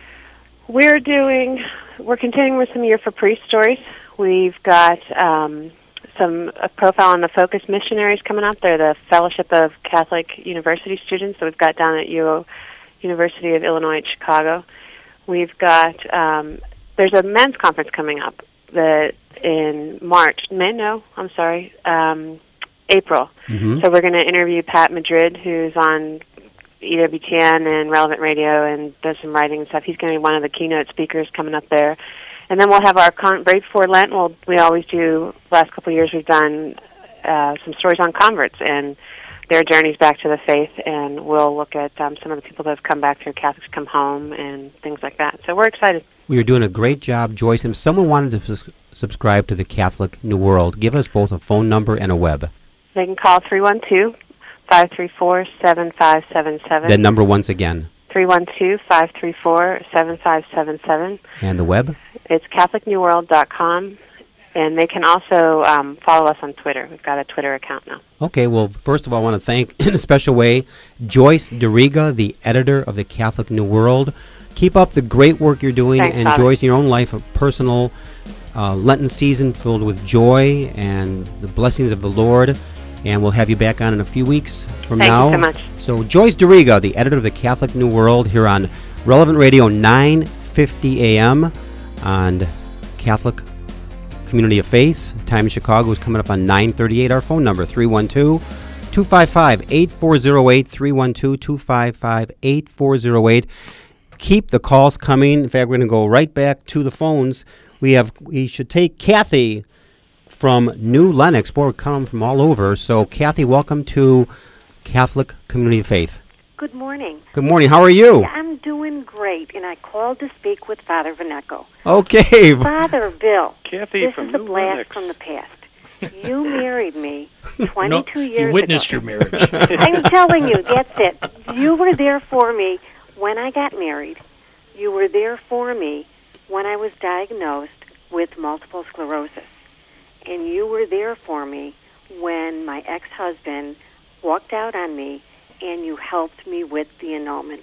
S2: We're doing, we're continuing with some Year for Priest stories. We've got um, some a profile on the Focus missionaries coming up. They're the Fellowship of Catholic University students that we've got down at U O, University of Illinois at Chicago. We've got, um, there's a men's conference coming up that in March, May, no, I'm sorry, um, April.
S3: Mhm.
S2: So we're going to interview Pat Madrid, who's on E W T N and Relevant Radio and does some writing and stuff. He's going to be one of the keynote speakers coming up there. And then we'll have our con- right before Lent. We'll, we always do. Last couple of years, we've done uh, some stories on converts and their journeys back to the faith. And we'll look at um, some of the people that have come back through Catholics Come Home and things like that. So we're excited.
S3: We are doing a great job, Joyce. If someone wanted to s- subscribe to the Catholic New World, give us both a phone number and a web.
S2: They can call three one two, five three four, seven five seven seven.
S3: That number once again.
S2: three one two, five three four, seven five seven seven.
S3: And the web?
S2: It's catholic new world dot com, and they can also um, follow us on Twitter. We've got a Twitter account now.
S3: Okay, well, first of all, I want to thank, in a special way, Joyce DeRiga, the editor of the Catholic New World. Keep up the great work you're doing,
S2: Thanks,
S3: and
S2: Father.
S3: Joyce, in your own life, a personal uh, Lenten season filled with joy and the blessings of the Lord. And we'll have you back on in a few weeks from
S2: Thank you
S3: now.
S2: so much.
S3: So Joyce DeRiga, the editor of the Catholic New World, here on Relevant Radio nine fifty a.m. on Catholic Community of Faith. Time in Chicago is coming up on nine thirty-eight. Our phone number, three one two, two five five, eight four zero eight, three one two, two five five, eight four zero eight. Keep the calls coming. In fact, we're going to go right back to the phones. We have. We should take Kathy from New Lenox. Boy, we're coming from all over. So, Kathy, welcome to Catholic Community of Faith.
S22: Good morning.
S3: Good morning. How are you?
S22: Yeah, I'm doing great, and I called to speak with Father Vaneco.
S3: Okay.
S22: Father Bill,
S5: Kathy
S22: this
S5: from
S22: is a
S5: New
S22: blast
S5: Lenox.
S22: from the past. You married me
S4: No,
S22: twenty-two
S4: you
S22: years
S4: witnessed
S22: ago.
S4: your marriage.
S22: I'm telling you, that's it. You were there for me when I got married. You were there for me when I was diagnosed with multiple sclerosis. And you were there for me when my ex-husband walked out on me and you helped me with the annulment.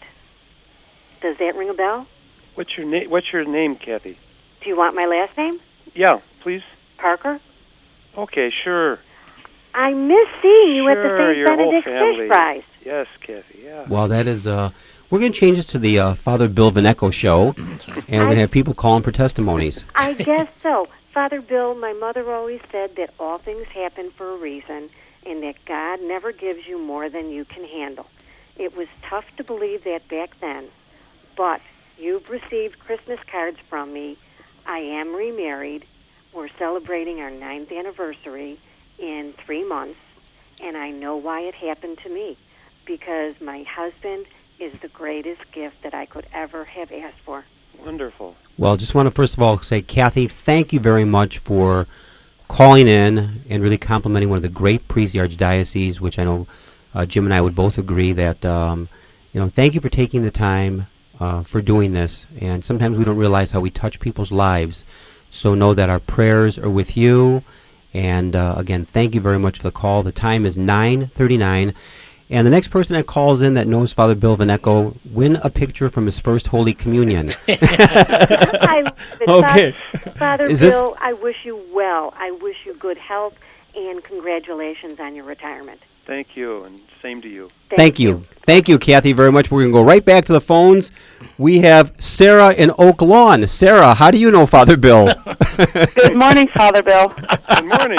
S22: Does that ring a bell?
S5: What's your name? What's your name, Kathy?
S22: Do you want my last name?
S5: Yeah, please.
S22: Parker?
S5: Okay, sure.
S22: I miss seeing you
S5: sure,
S22: at the Saint
S5: your whole
S22: Benedict
S5: family.
S22: Fish Fries.
S5: Yes, Kathy. Yeah.
S3: Well, that is, uh, we're going to change this to the uh, Father Bill Vaneco show, and we're going to have people calling for testimonies.
S22: I guess so. Father Bill, my mother always said that all things happen for a reason and that God never gives you more than you can handle. It was tough to believe that back then, but you've received Christmas cards from me. I am remarried. We're celebrating our ninth anniversary in three months, and I know why it happened to me. because my husband is the greatest gift that I could ever have asked for.
S5: Wonderful.
S3: Well, just want to first of all say, Kathy, thank you very much for calling in and really complimenting one of the great priests of the Archdiocese, which I know uh, Jim and I would both agree that, um, you know, thank you for taking the time uh, for doing this. And sometimes we don't realize how we touch people's lives. So know that our prayers are with you. And uh, again, thank you very much for the call. The time is nine thirty-nine. And the next person that calls in that knows Father Bill Vaneco, win a picture from his first Holy Communion.
S22: I love it.
S3: Okay.
S22: Father
S3: Is this-
S22: Bill, I wish you well. I wish you good health, and congratulations on your retirement.
S5: Thank you, and same to you.
S22: Thank,
S3: Thank you. you. Thank you, Kathy, very much. We're going to go right back to the phones. We have Sarah in Oak Lawn. Sarah, how do you know Father Bill?
S6: Good morning, Father Bill.
S5: Good morning.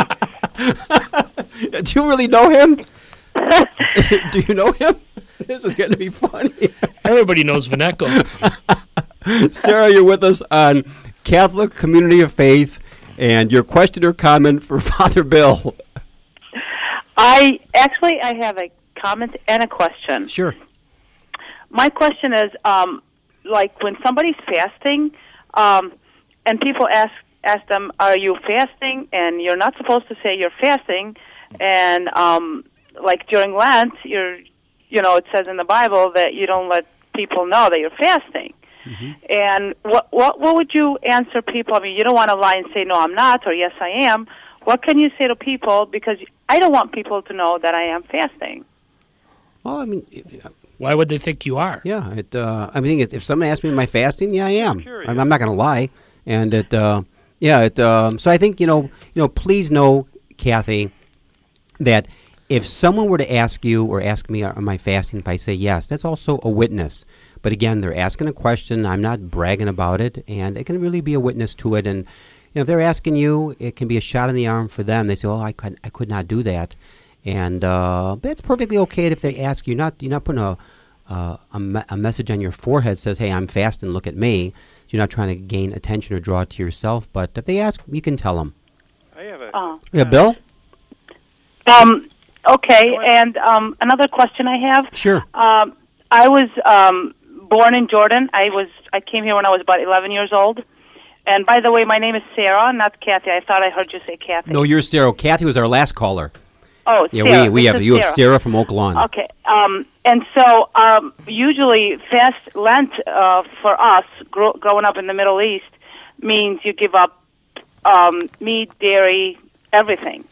S3: Do you really know him? Do you know him? This is going to be funny.
S4: Everybody knows Vaneco.
S3: Sarah, you're with us on Catholic Community of Faith, and your question or comment for Father Bill.
S6: I actually I have a comment and a question.
S3: Sure.
S6: My question is, um, like when somebody's fasting, um, and people ask ask them, "Are you fasting?" And you're not supposed to say you're fasting, and um, like during Lent, you're, you know, it says in the Bible that you don't let people know that you're fasting. Mm-hmm. And what what what would you answer people? I mean, you don't want to lie and say no, I'm not, or yes, I am. What can you say to people? Because I don't want people to know that I am fasting.
S3: Well, I mean,
S4: why would they think you are?
S3: Yeah, it. Uh, I mean, if someone asks me, "Am I fasting?" Yeah, I am. I'm, I'm not going to lie, and it. Uh, yeah, it. Um, so I think you know, you know, please know, Kathy, that if someone were to ask you or ask me, "Am I fasting?" If I say yes, that's also a witness. But again, they're asking a question. I'm not bragging about it, and it can really be a witness to it. And you know, if they're asking you, it can be a shot in the arm for them. They say, "Oh, I could, I could not do that," and uh, that's perfectly okay if they ask you. Not, you're not putting a uh, a, me- a message on your forehead that says, "Hey, I'm fasting. Look at me." So you're not trying to gain attention or draw it to yourself. But if they ask, you can tell them.
S5: I have a.
S6: Oh.
S3: Yeah, Bill.
S6: Um. Okay, and um, another question I have.
S3: Sure.
S6: Um, I was um, born in Jordan. I was I came here when I was about eleven years old. And by the way, my name is Sarah, not Kathy. I thought I heard you say Kathy.
S3: No, you're Sarah. Kathy was our last caller.
S6: Oh,
S3: yeah,
S6: Sarah.
S3: we we
S6: This
S3: have
S6: is
S3: you have
S6: Sarah.
S3: Sarah from Oak Lawn.
S6: Okay. Um, and so um, usually fast Lent uh, for us, gro- growing up in the Middle East, means you give up um, meat, dairy, everything.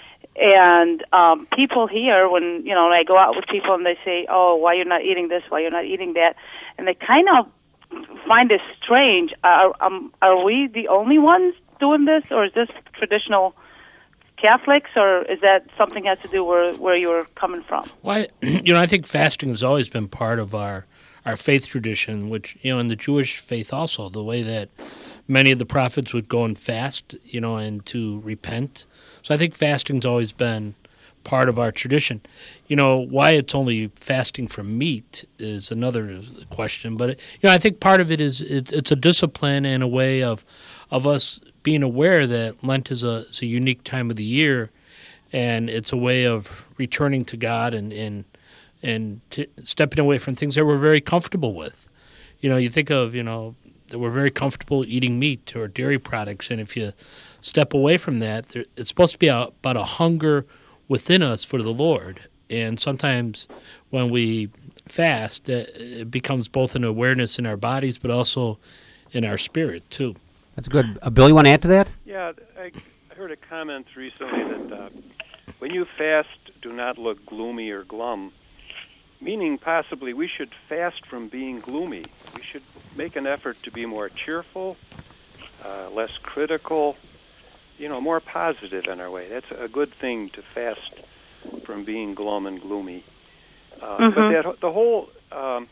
S6: And um, people here, when you know, I go out with people and they say, "Oh, why you're not eating this? Why you're not eating that?" And they kind of find this strange. Are, um, are we the only ones doing this, or is this traditional Catholics, or is that something has to do where where you're coming from?
S4: Well, I, you know, I think fasting has always been part of our our faith tradition, which, you know, in the Jewish faith also, the way that many of the prophets would go and fast, you know, and to repent. So I think fasting's always been part of our tradition. You know, why it's only fasting from meat is another question. But, you know, I think part of it is it's, it's a discipline and a way of of us being aware that Lent is a, is a unique time of the year, and it's a way of returning to God and and, and t- stepping away from things that we're very comfortable with. You know, you think of, you know, that we're very comfortable eating meat or dairy products, and if you step away from that, there, it's supposed to be a, about a hunger within us for the Lord. And sometimes when we fast, it becomes both an awareness in our bodies, but also in our spirit, too.
S3: That's good. Uh, Bill, you want to add to that?
S5: Yeah, I, I heard a comment recently that uh, when you fast, do not look gloomy or glum, meaning possibly we should fast from being gloomy. We should make an effort to be more cheerful, uh, less critical, you know, more positive in our way. That's a good thing, to fast from being glum and gloomy. Uh,
S6: Mm-hmm.
S5: But that the whole um,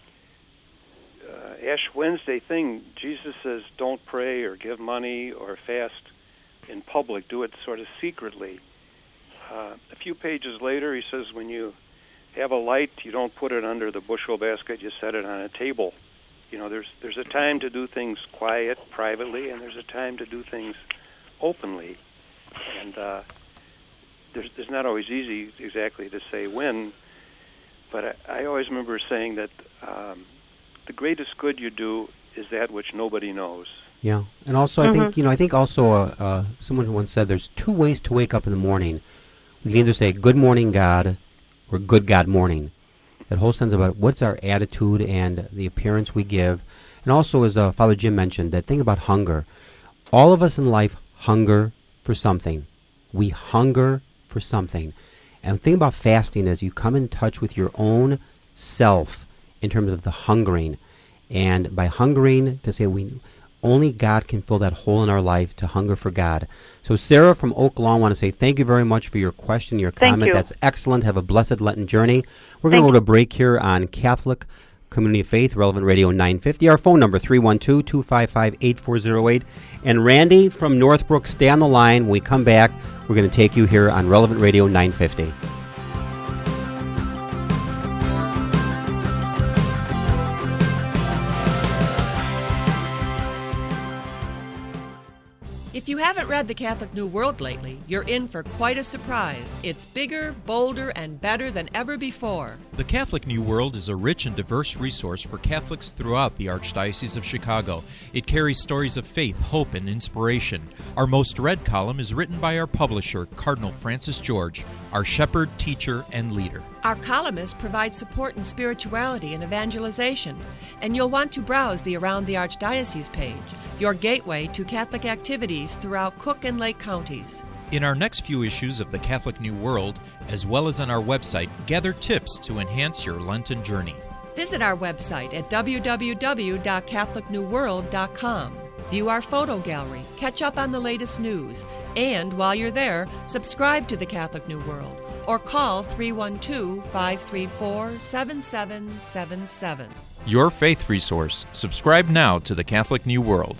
S5: uh, Ash Wednesday thing, Jesus says, don't pray or give money or fast in public. Do it sort of secretly. Uh, a few pages later, he says, when you have a light, you don't put it under the bushel basket, you set it on a table. You know, there's there's a time to do things quiet, privately, and there's a time to do things openly. And uh, there's, there's not always easy exactly to say when, but I, I always remember saying that um, the greatest good you do is that which nobody knows.
S3: Yeah, and also
S5: Mm-hmm.
S3: I think, you know, I think also uh, uh, someone once said there's two ways to wake up in the morning. We can either say, good morning, God, or good God morning. That whole sense about what's our attitude and the appearance we give. And also, as uh, Father Jim mentioned, that thing about hunger. All of us in life hunger for something. We hunger for something. And the thing about fasting is you come in touch with your own self in terms of the hungering. And by hungering, to say we only God can fill that hole in our life, to hunger for God. So Sarah from Oak Lawn, I want to say thank you very much for your question, your
S6: Thank
S3: comment.
S6: you.
S3: That's excellent. Have a blessed Lenten journey. We're going to go to break here on Catholic Community of Faith, Relevant Radio nine fifty. Our phone number, three one two, two five five, eight four zero eight. And Randy from Northbrook, stay on the line. When we come back, we're going to take you here on Relevant Radio nine fifty.
S14: If you haven't read The Catholic New World lately, you're in for quite a surprise. It's bigger, bolder, and better than ever before.
S1: The Catholic New World is a rich and diverse resource for Catholics throughout the Archdiocese of Chicago. It carries stories of faith, hope, and inspiration. Our most read column is written by our publisher, Cardinal Francis George, our shepherd, teacher, and leader.
S14: Our columnists provide support in spirituality and evangelization, and you'll want to browse the Around the Archdiocese page, your gateway to Catholic activities throughout Cook and Lake counties.
S1: In our next few issues of the Catholic New World, as well as on our website, gather tips to enhance your Lenten journey.
S14: Visit our website at w w w dot catholic new world dot com. View our photo gallery, catch up on the latest news, and while you're there, subscribe to the Catholic New World or call three one two, five three four, seven seven seven seven.
S1: Your faith resource. Subscribe now to the Catholic New World.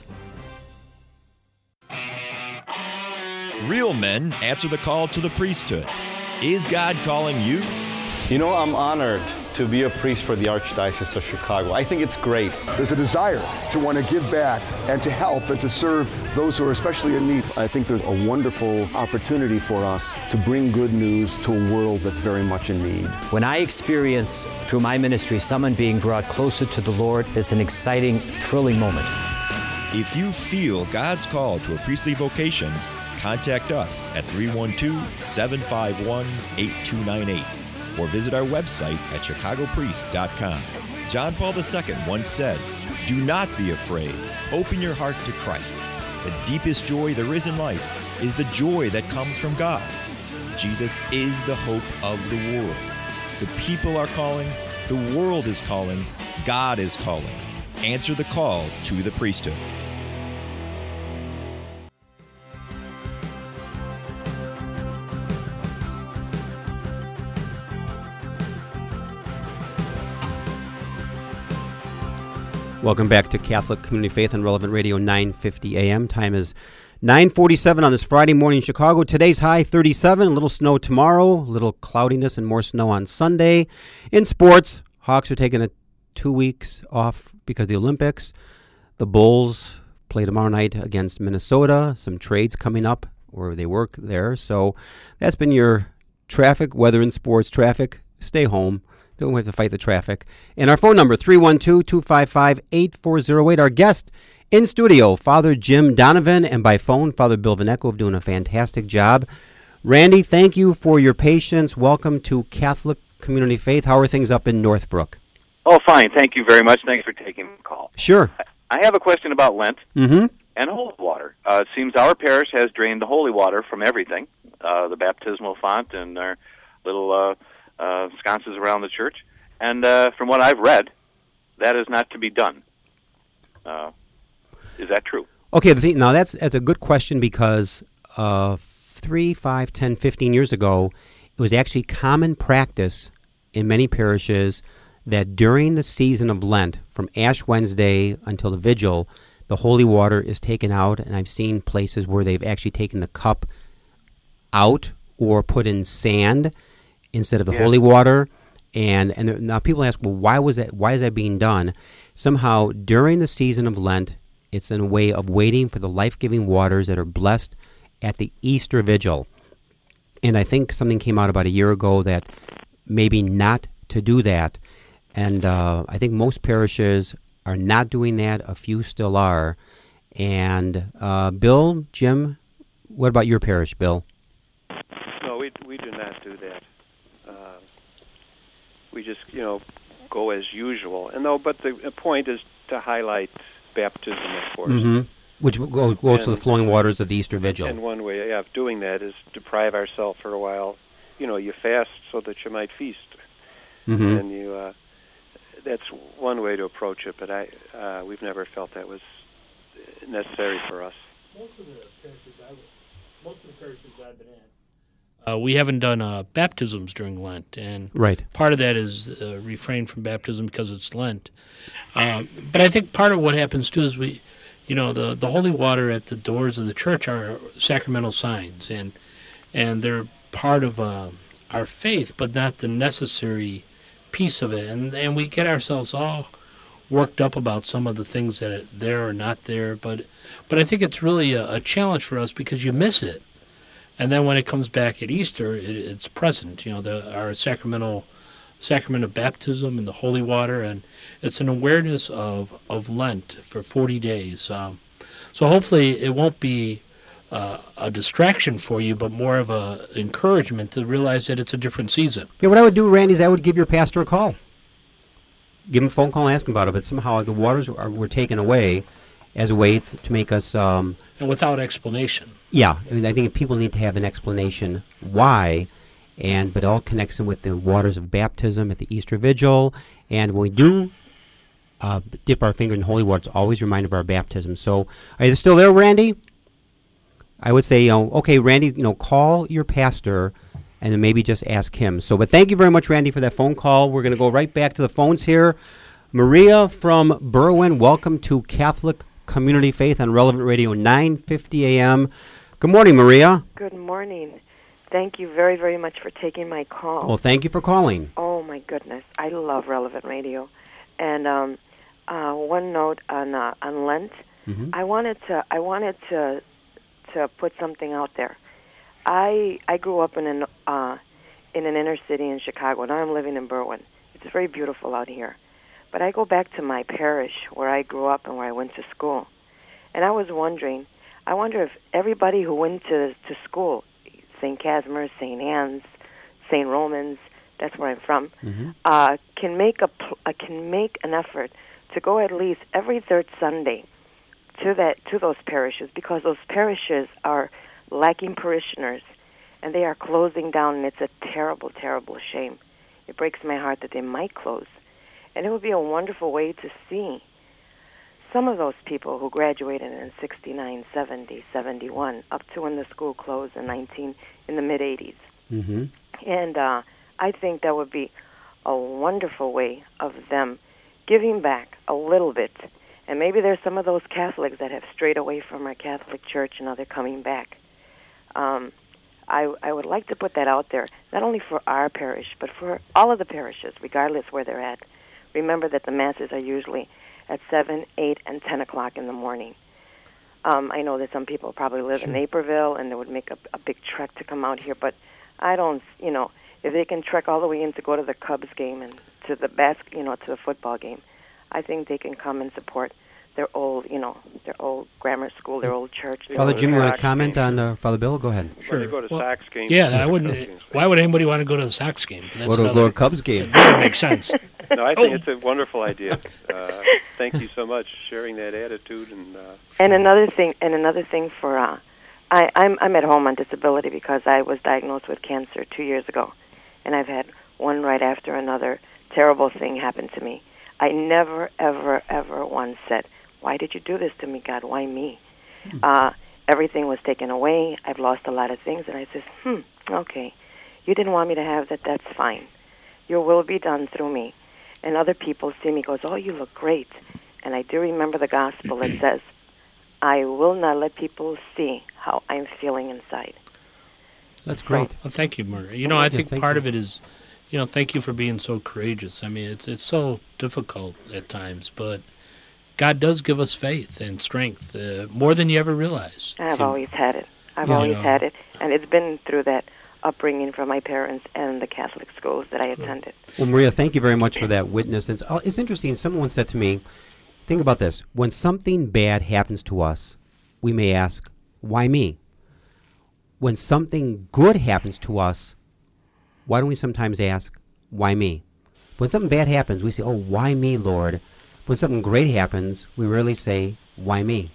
S7: Real men answer the call to the priesthood. Is God calling you?
S8: You know, I'm honored to be a priest for the Archdiocese of Chicago. I think it's great.
S23: There's a desire to want to give back and to help and to serve those who are especially in need. I think there's a wonderful opportunity for us to bring good news to a world that's very much in need.
S24: When I experience through my ministry someone being brought closer to the Lord, it's an exciting, thrilling moment.
S7: If you feel God's call to a priestly vocation, contact us at three one two, seven five one, eight two nine eight or visit our website at chicago priest dot com. John Paul the Second once said, "Do not be afraid. Open your heart to Christ. The deepest joy there is in life is the joy that comes from God. Jesus is the hope of the world. The people are calling, the world is calling, God is calling. Answer the call to the priesthood."
S3: Welcome back to Catholic Community Faith on Relevant Radio nine fifty A M. Time is nine forty-seven on this Friday morning in Chicago. Today's high thirty-seven, a little snow tomorrow, a little cloudiness and more snow on Sunday. In sports, Hawks are taking a two weeks off because of the Olympics. The Bulls play tomorrow night against Minnesota. Some trades coming up where they work there. So that's been your traffic, weather and sports traffic. Stay home. Don't have to fight the traffic. And our phone number, three one two, two five five, eight four zero eight. Our guest in studio, Father Jim Donovan, and by phone, Father Bill Vaneco, of doing a fantastic job. Randy, thank you for your patience. Welcome to Catholic Community Faith. How are things up in Northbrook?
S25: Oh, fine. Thank you very much. Thanks for taking the call.
S3: Sure.
S25: I have a question about Lent
S3: Mm-hmm.
S25: and holy water. Uh, it seems our parish has drained the holy water from everything, uh, the baptismal font and our little uh, uh, sconces around the church. And uh, from what I've read, that is not to be done. Uh, is that true?
S3: Okay, the thing, now that's that's a good question because uh, three, five, ten, fifteen years ago, it was actually common practice in many parishes that during the season of Lent, from Ash Wednesday until the Vigil, the holy water is taken out, and I've seen places where they've actually taken the cup out or put in sand instead of the
S25: Yeah.
S3: holy water. And and there, now people ask, well, why was that? Why is that being done? Somehow during the season of Lent, it's in a way of waiting for the life-giving waters that are blessed at the Easter Vigil. And I think something came out about a year ago that maybe not to do that. And uh, I think most parishes are not doing that. A few still are. And uh, Bill, Jim, what about your parish, Bill?
S5: No, we we do not do that. Uh, we just, you know, go as usual. And though, but the, the point is to highlight baptism, of course.
S3: Mm-hmm. Which goes, goes to the
S5: And-
S3: flowing waters of the Easter Vigil.
S5: And one way of doing that is deprive ourselves for a while. You know, you fast so that you might feast.
S3: Mhm.
S5: And you, uh, that's one way to approach it. But I, uh, we've never felt that was necessary for us.
S4: Most of the parishes I've, most of the parishes I've been at, uh, we haven't done uh, baptisms during Lent, and
S3: Right.
S4: part of that is uh, refrain from baptism because it's Lent. Uh, but I think part of what happens too is we, you know, the the holy water at the doors of the church are sacramental signs, and and they're part of uh, our faith, but not the necessary piece of it. And and we get ourselves all worked up about some of the things that are there or not there. But but I think it's really a, a challenge for us because you miss it, and then when it comes back at Easter, it, it's present. You know, the our sacramental sacrament of baptism and the holy water, and it's an awareness of of Lent for forty days. Um, so hopefully it won't be uh, a distraction for you, but more of a encouragement to realize that it's a different season.
S3: Yeah, what I would do, Randy, is I would give your pastor a call. Give him a phone call and ask him about it. But somehow the waters are, were taken away as a way th- to make us... Um,
S4: and without explanation.
S3: Yeah, I, mean, I think people need to have an explanation why, and but it all connects them with the waters of baptism at the Easter Vigil. And when we do uh, dip our finger in holy water, it's always a reminder of our baptism. So are you still there, Randy? I would say, you know, okay, Randy, you know, call your pastor and then maybe just ask him. So, but thank you very much, Randy, for that phone call. We're going to go right back to the phones here. Maria from Berwyn, welcome to Catholic Community Faith on Relevant Radio, nine fifty a.m. Good morning, Maria.
S9: Good morning. Thank you very, very much for taking my call.
S3: Well, thank you for calling.
S9: Oh, my goodness. I love Relevant Radio. And um, uh, one note on uh, on Lent,
S3: Mhm.
S9: I wanted to I wanted to to put something out there. I I grew up in an uh, in an inner city in Chicago. Now I'm living in Berwyn. It's very beautiful out here. But I go back to my parish where I grew up and where I went to school. And I was wondering, I wonder if everybody who went to to school, Saint Casimir, Saint Anne's, Saint Romans, that's where I'm from,
S3: Mm-hmm.
S9: uh, can make a pl- uh, can make an effort to go at least every third Sunday to that to those parishes, because those parishes are lacking parishioners and they are closing down, and it's a terrible, terrible shame. It breaks my heart that they might close. And it would be a wonderful way to see some of those people who graduated in sixty-nine, seventy, seventy-one, up to when the school closed in nineteen in the mid eighties.
S3: Mm-hmm.
S9: And uh, I think that would be a wonderful way of them giving back a little bit. And maybe there's some of those Catholics that have strayed away from our Catholic Church and now they're coming back. Um, I, I would like to put that out there, not only for our parish, but for all of the parishes, regardless where they're at. Remember that the Masses are usually at seven, eight, and ten o'clock in the morning. Um, I know that some people probably live in Naperville and they would make a, a big trek to come out here, but I don't, you know, if they can trek all the way in to go to the Cubs game and to the bas- you know, to the football game, I think they can come and support their old, you know, their old grammar school, their old church. their
S3: Father
S9: old
S3: Jim, you want to
S9: church.
S3: comment on uh, Father Bill? Go ahead.
S5: Sure. They go to
S4: Well,
S5: Sox games.
S4: Yeah, I wouldn't. Why would anybody want to go to the Sox game? But that's
S3: Go to
S4: another-
S3: go to Cubs game.
S4: That would make sense.
S5: No, I think
S4: Oh.
S5: it's a wonderful idea. Uh, thank you so much for sharing that attitude. And uh,
S9: And another thing, and another thing for, uh, I, I'm I'm at home on disability because I was diagnosed with cancer two years ago, and I've had one right after another terrible thing happen to me. I never, ever, ever once said, "Why did you do this to me, God? Why me?" Uh, everything was taken away. I've lost a lot of things, and I said, "Hmm, okay, you didn't want me to have that. That's fine. Your will be done through me." And other people see me, goes, "Oh, you look great." And I do remember the gospel that says, "I will not let people see how I'm feeling inside."
S3: That's great.
S4: Well, thank you, Murray. You know, I think
S3: thank
S4: part
S3: you.
S4: of it is, you know, thank you for being so courageous. I mean, it's it's so difficult at times, but God does give us faith and strength, uh, more than you ever realize.
S9: I've
S4: You-
S9: always had it. I've
S4: you
S9: always
S4: know.
S9: had it. And it's been through that upbringing from my parents and the Catholic schools that I attended.
S3: Well, Maria, thank you very much for that witness. It's, uh, it's interesting. Someone said to me, think about this. When something bad happens to us, we may ask, why me? When something good happens to us, why don't we sometimes ask, why me? When something bad happens, we say, oh, why me, Lord? When something great happens, we rarely say, why me?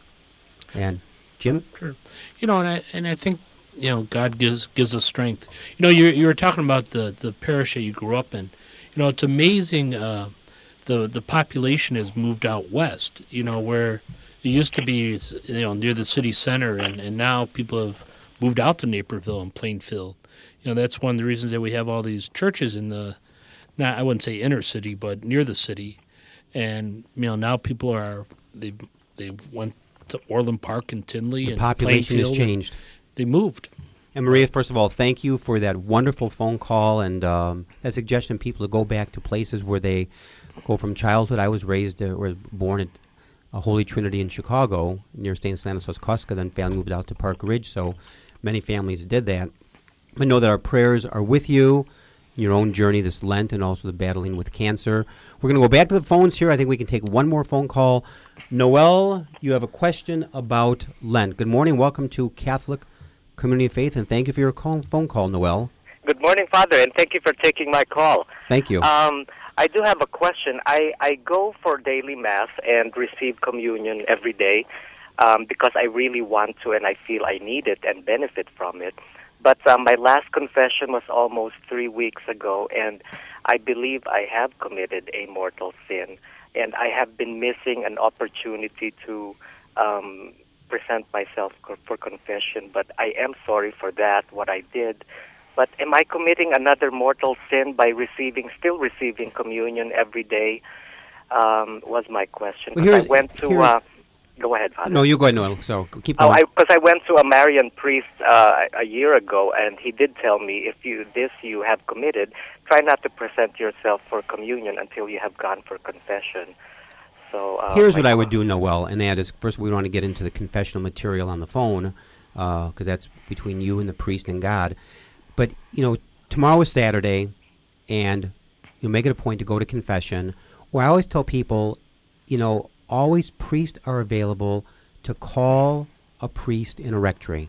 S3: And Jim?
S4: Sure. You know, and I and I think, you know, God gives gives us strength. You know, you you were talking about the, the parish that you grew up in. You know, it's amazing. Uh, the the population has moved out west. You know, where it used to be, you know, near the city center, and, and now people have moved out to Naperville and Plainfield. You know, that's one of the reasons that we have all these churches in the, not I wouldn't say inner city, but near the city. And you know, now people are they've they've went to Orland Park and Tinley,
S3: the
S4: and
S3: population
S4: Plainfield,
S3: has changed.
S4: They moved.
S3: And Maria, first of all, thank you for that wonderful phone call and um, that suggestion people to go back to places where they go from childhood. I was raised uh, or born at uh, Holy Trinity in Chicago near Saint Stanislaus Kostka. Then family moved out to Park Ridge, so many families did that. I know that our prayers are with you in your own journey this Lent and also the battling with cancer. We're going to go back to the phones here. I think we can take one more phone call. Noel, you have a question about Lent. Good morning. Welcome to Catholic Community of Faith, and thank you for your call, phone call, Noel.
S10: Good morning, Father, and thank you for taking my call.
S3: Thank you.
S10: Um, I do have a question. I, I go for daily Mass and receive communion every day um, because I really want to and I feel I need it and benefit from it. But um, my last confession was almost three weeks ago, and I believe I have committed a mortal sin, and I have been missing an opportunity to um, present myself co- for confession, but I am sorry for that, what I did. But am I committing another mortal sin by receiving, still receiving communion every day, um, was my question.
S3: Well,
S10: I went to... Uh, Go ahead, Father.
S3: No, you go ahead, Noel. So keep
S10: Oh,
S3: going.
S10: because I, I went to a Marian priest uh, a year ago, and he did tell me, if you this you have committed, try not to present yourself for communion until you have gone for confession. So uh,
S3: Here's what I would do, Noel, and that is, first we want to get into the confessional material on the phone, because uh, that's between you and the priest and God. But, you know, tomorrow is Saturday, and you make it a point to go to confession, where I always tell people, you know, always priests are available to call a priest in a rectory.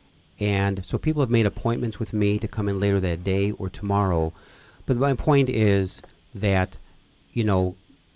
S3: And so people have made appointments with me to come in later that day or tomorrow. But my point is that, you know,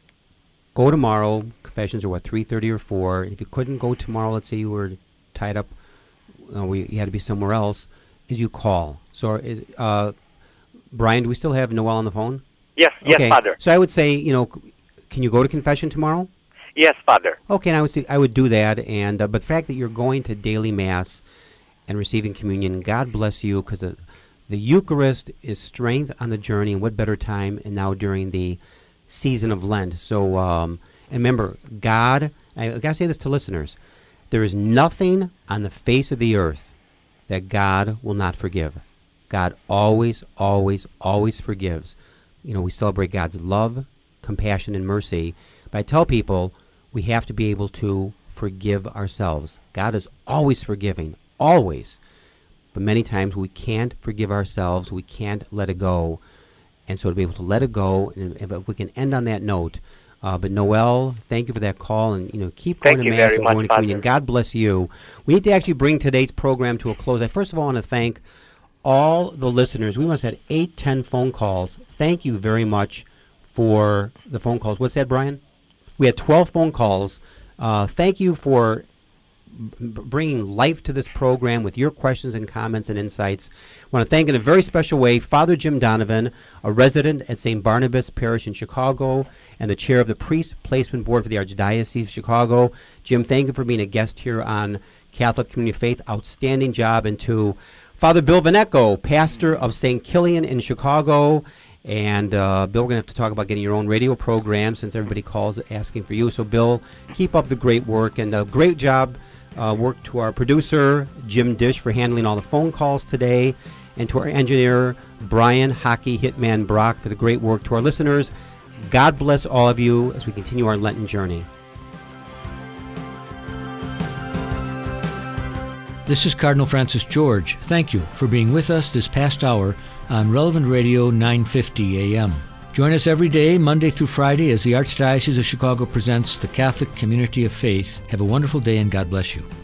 S3: go tomorrow. Confessions are, what, three thirty or four. If you couldn't go tomorrow, let's say you were tied up, uh, we, you had to be somewhere else, is you call. So, is, uh, Brian, do we still have Noel on the phone?
S10: Yes, yes,
S3: okay.
S10: Father.
S3: So I would say, you know, can you go to confession tomorrow?
S10: Yes, Father.
S3: Okay, and I would say I would do that, and uh, but the fact that you're going to daily Mass and receiving communion, God bless you, because the, the Eucharist is strength on the journey, and what better time, and now during the season of Lent. So, um, and remember, God, I, I got to say this to listeners, there is nothing on the face of the earth that God will not forgive. God always, always, always forgives. You know, we celebrate God's love, compassion, and mercy. But I tell people, we have to be able to forgive ourselves. God is always forgiving, always. But many times we can't forgive ourselves. We can't let it go. And so to be able to let it go, and, and we can end on that note. Uh, but Noel, thank you for that call, and you know, keep going
S10: Thank
S3: to
S10: you
S3: Mass
S10: very
S3: and
S10: much,
S3: going to communion.
S10: Father.
S3: God bless you. We need to actually bring today's program to a close. I first of all want to thank all the listeners. We must have had eight, ten phone calls. Thank you very much for the phone calls. What's that, Brian? We had twelve phone calls. Uh, thank you for b- bringing life to this program with your questions and comments and insights. I want to thank in a very special way Father Jim Donovan, a resident at Saint Barnabas Parish in Chicago and the chair of the Priest Placement Board for the Archdiocese of Chicago. Jim, thank you for being a guest here on Catholic Community of Faith. Outstanding job. And to Father Bill Vaneco, pastor of Saint Kilian in Chicago. And, uh, Bill, we're going to have to talk about getting your own radio program since everybody calls asking for you. So, Bill, keep up the great work. And a great job, uh, work to our producer, Jim Dish, for handling all the phone calls today. And to our engineer, Brian Hockey Hitman Brock, for the great work. To our listeners, God bless all of you as we continue our Lenten journey.
S11: This is Cardinal Francis George. Thank you for being with us this past hour on Relevant Radio nine fifty A M. Join us every day, Monday through Friday, as the Archdiocese of Chicago presents the Catholic Community of Faith. Have a wonderful day and God bless you.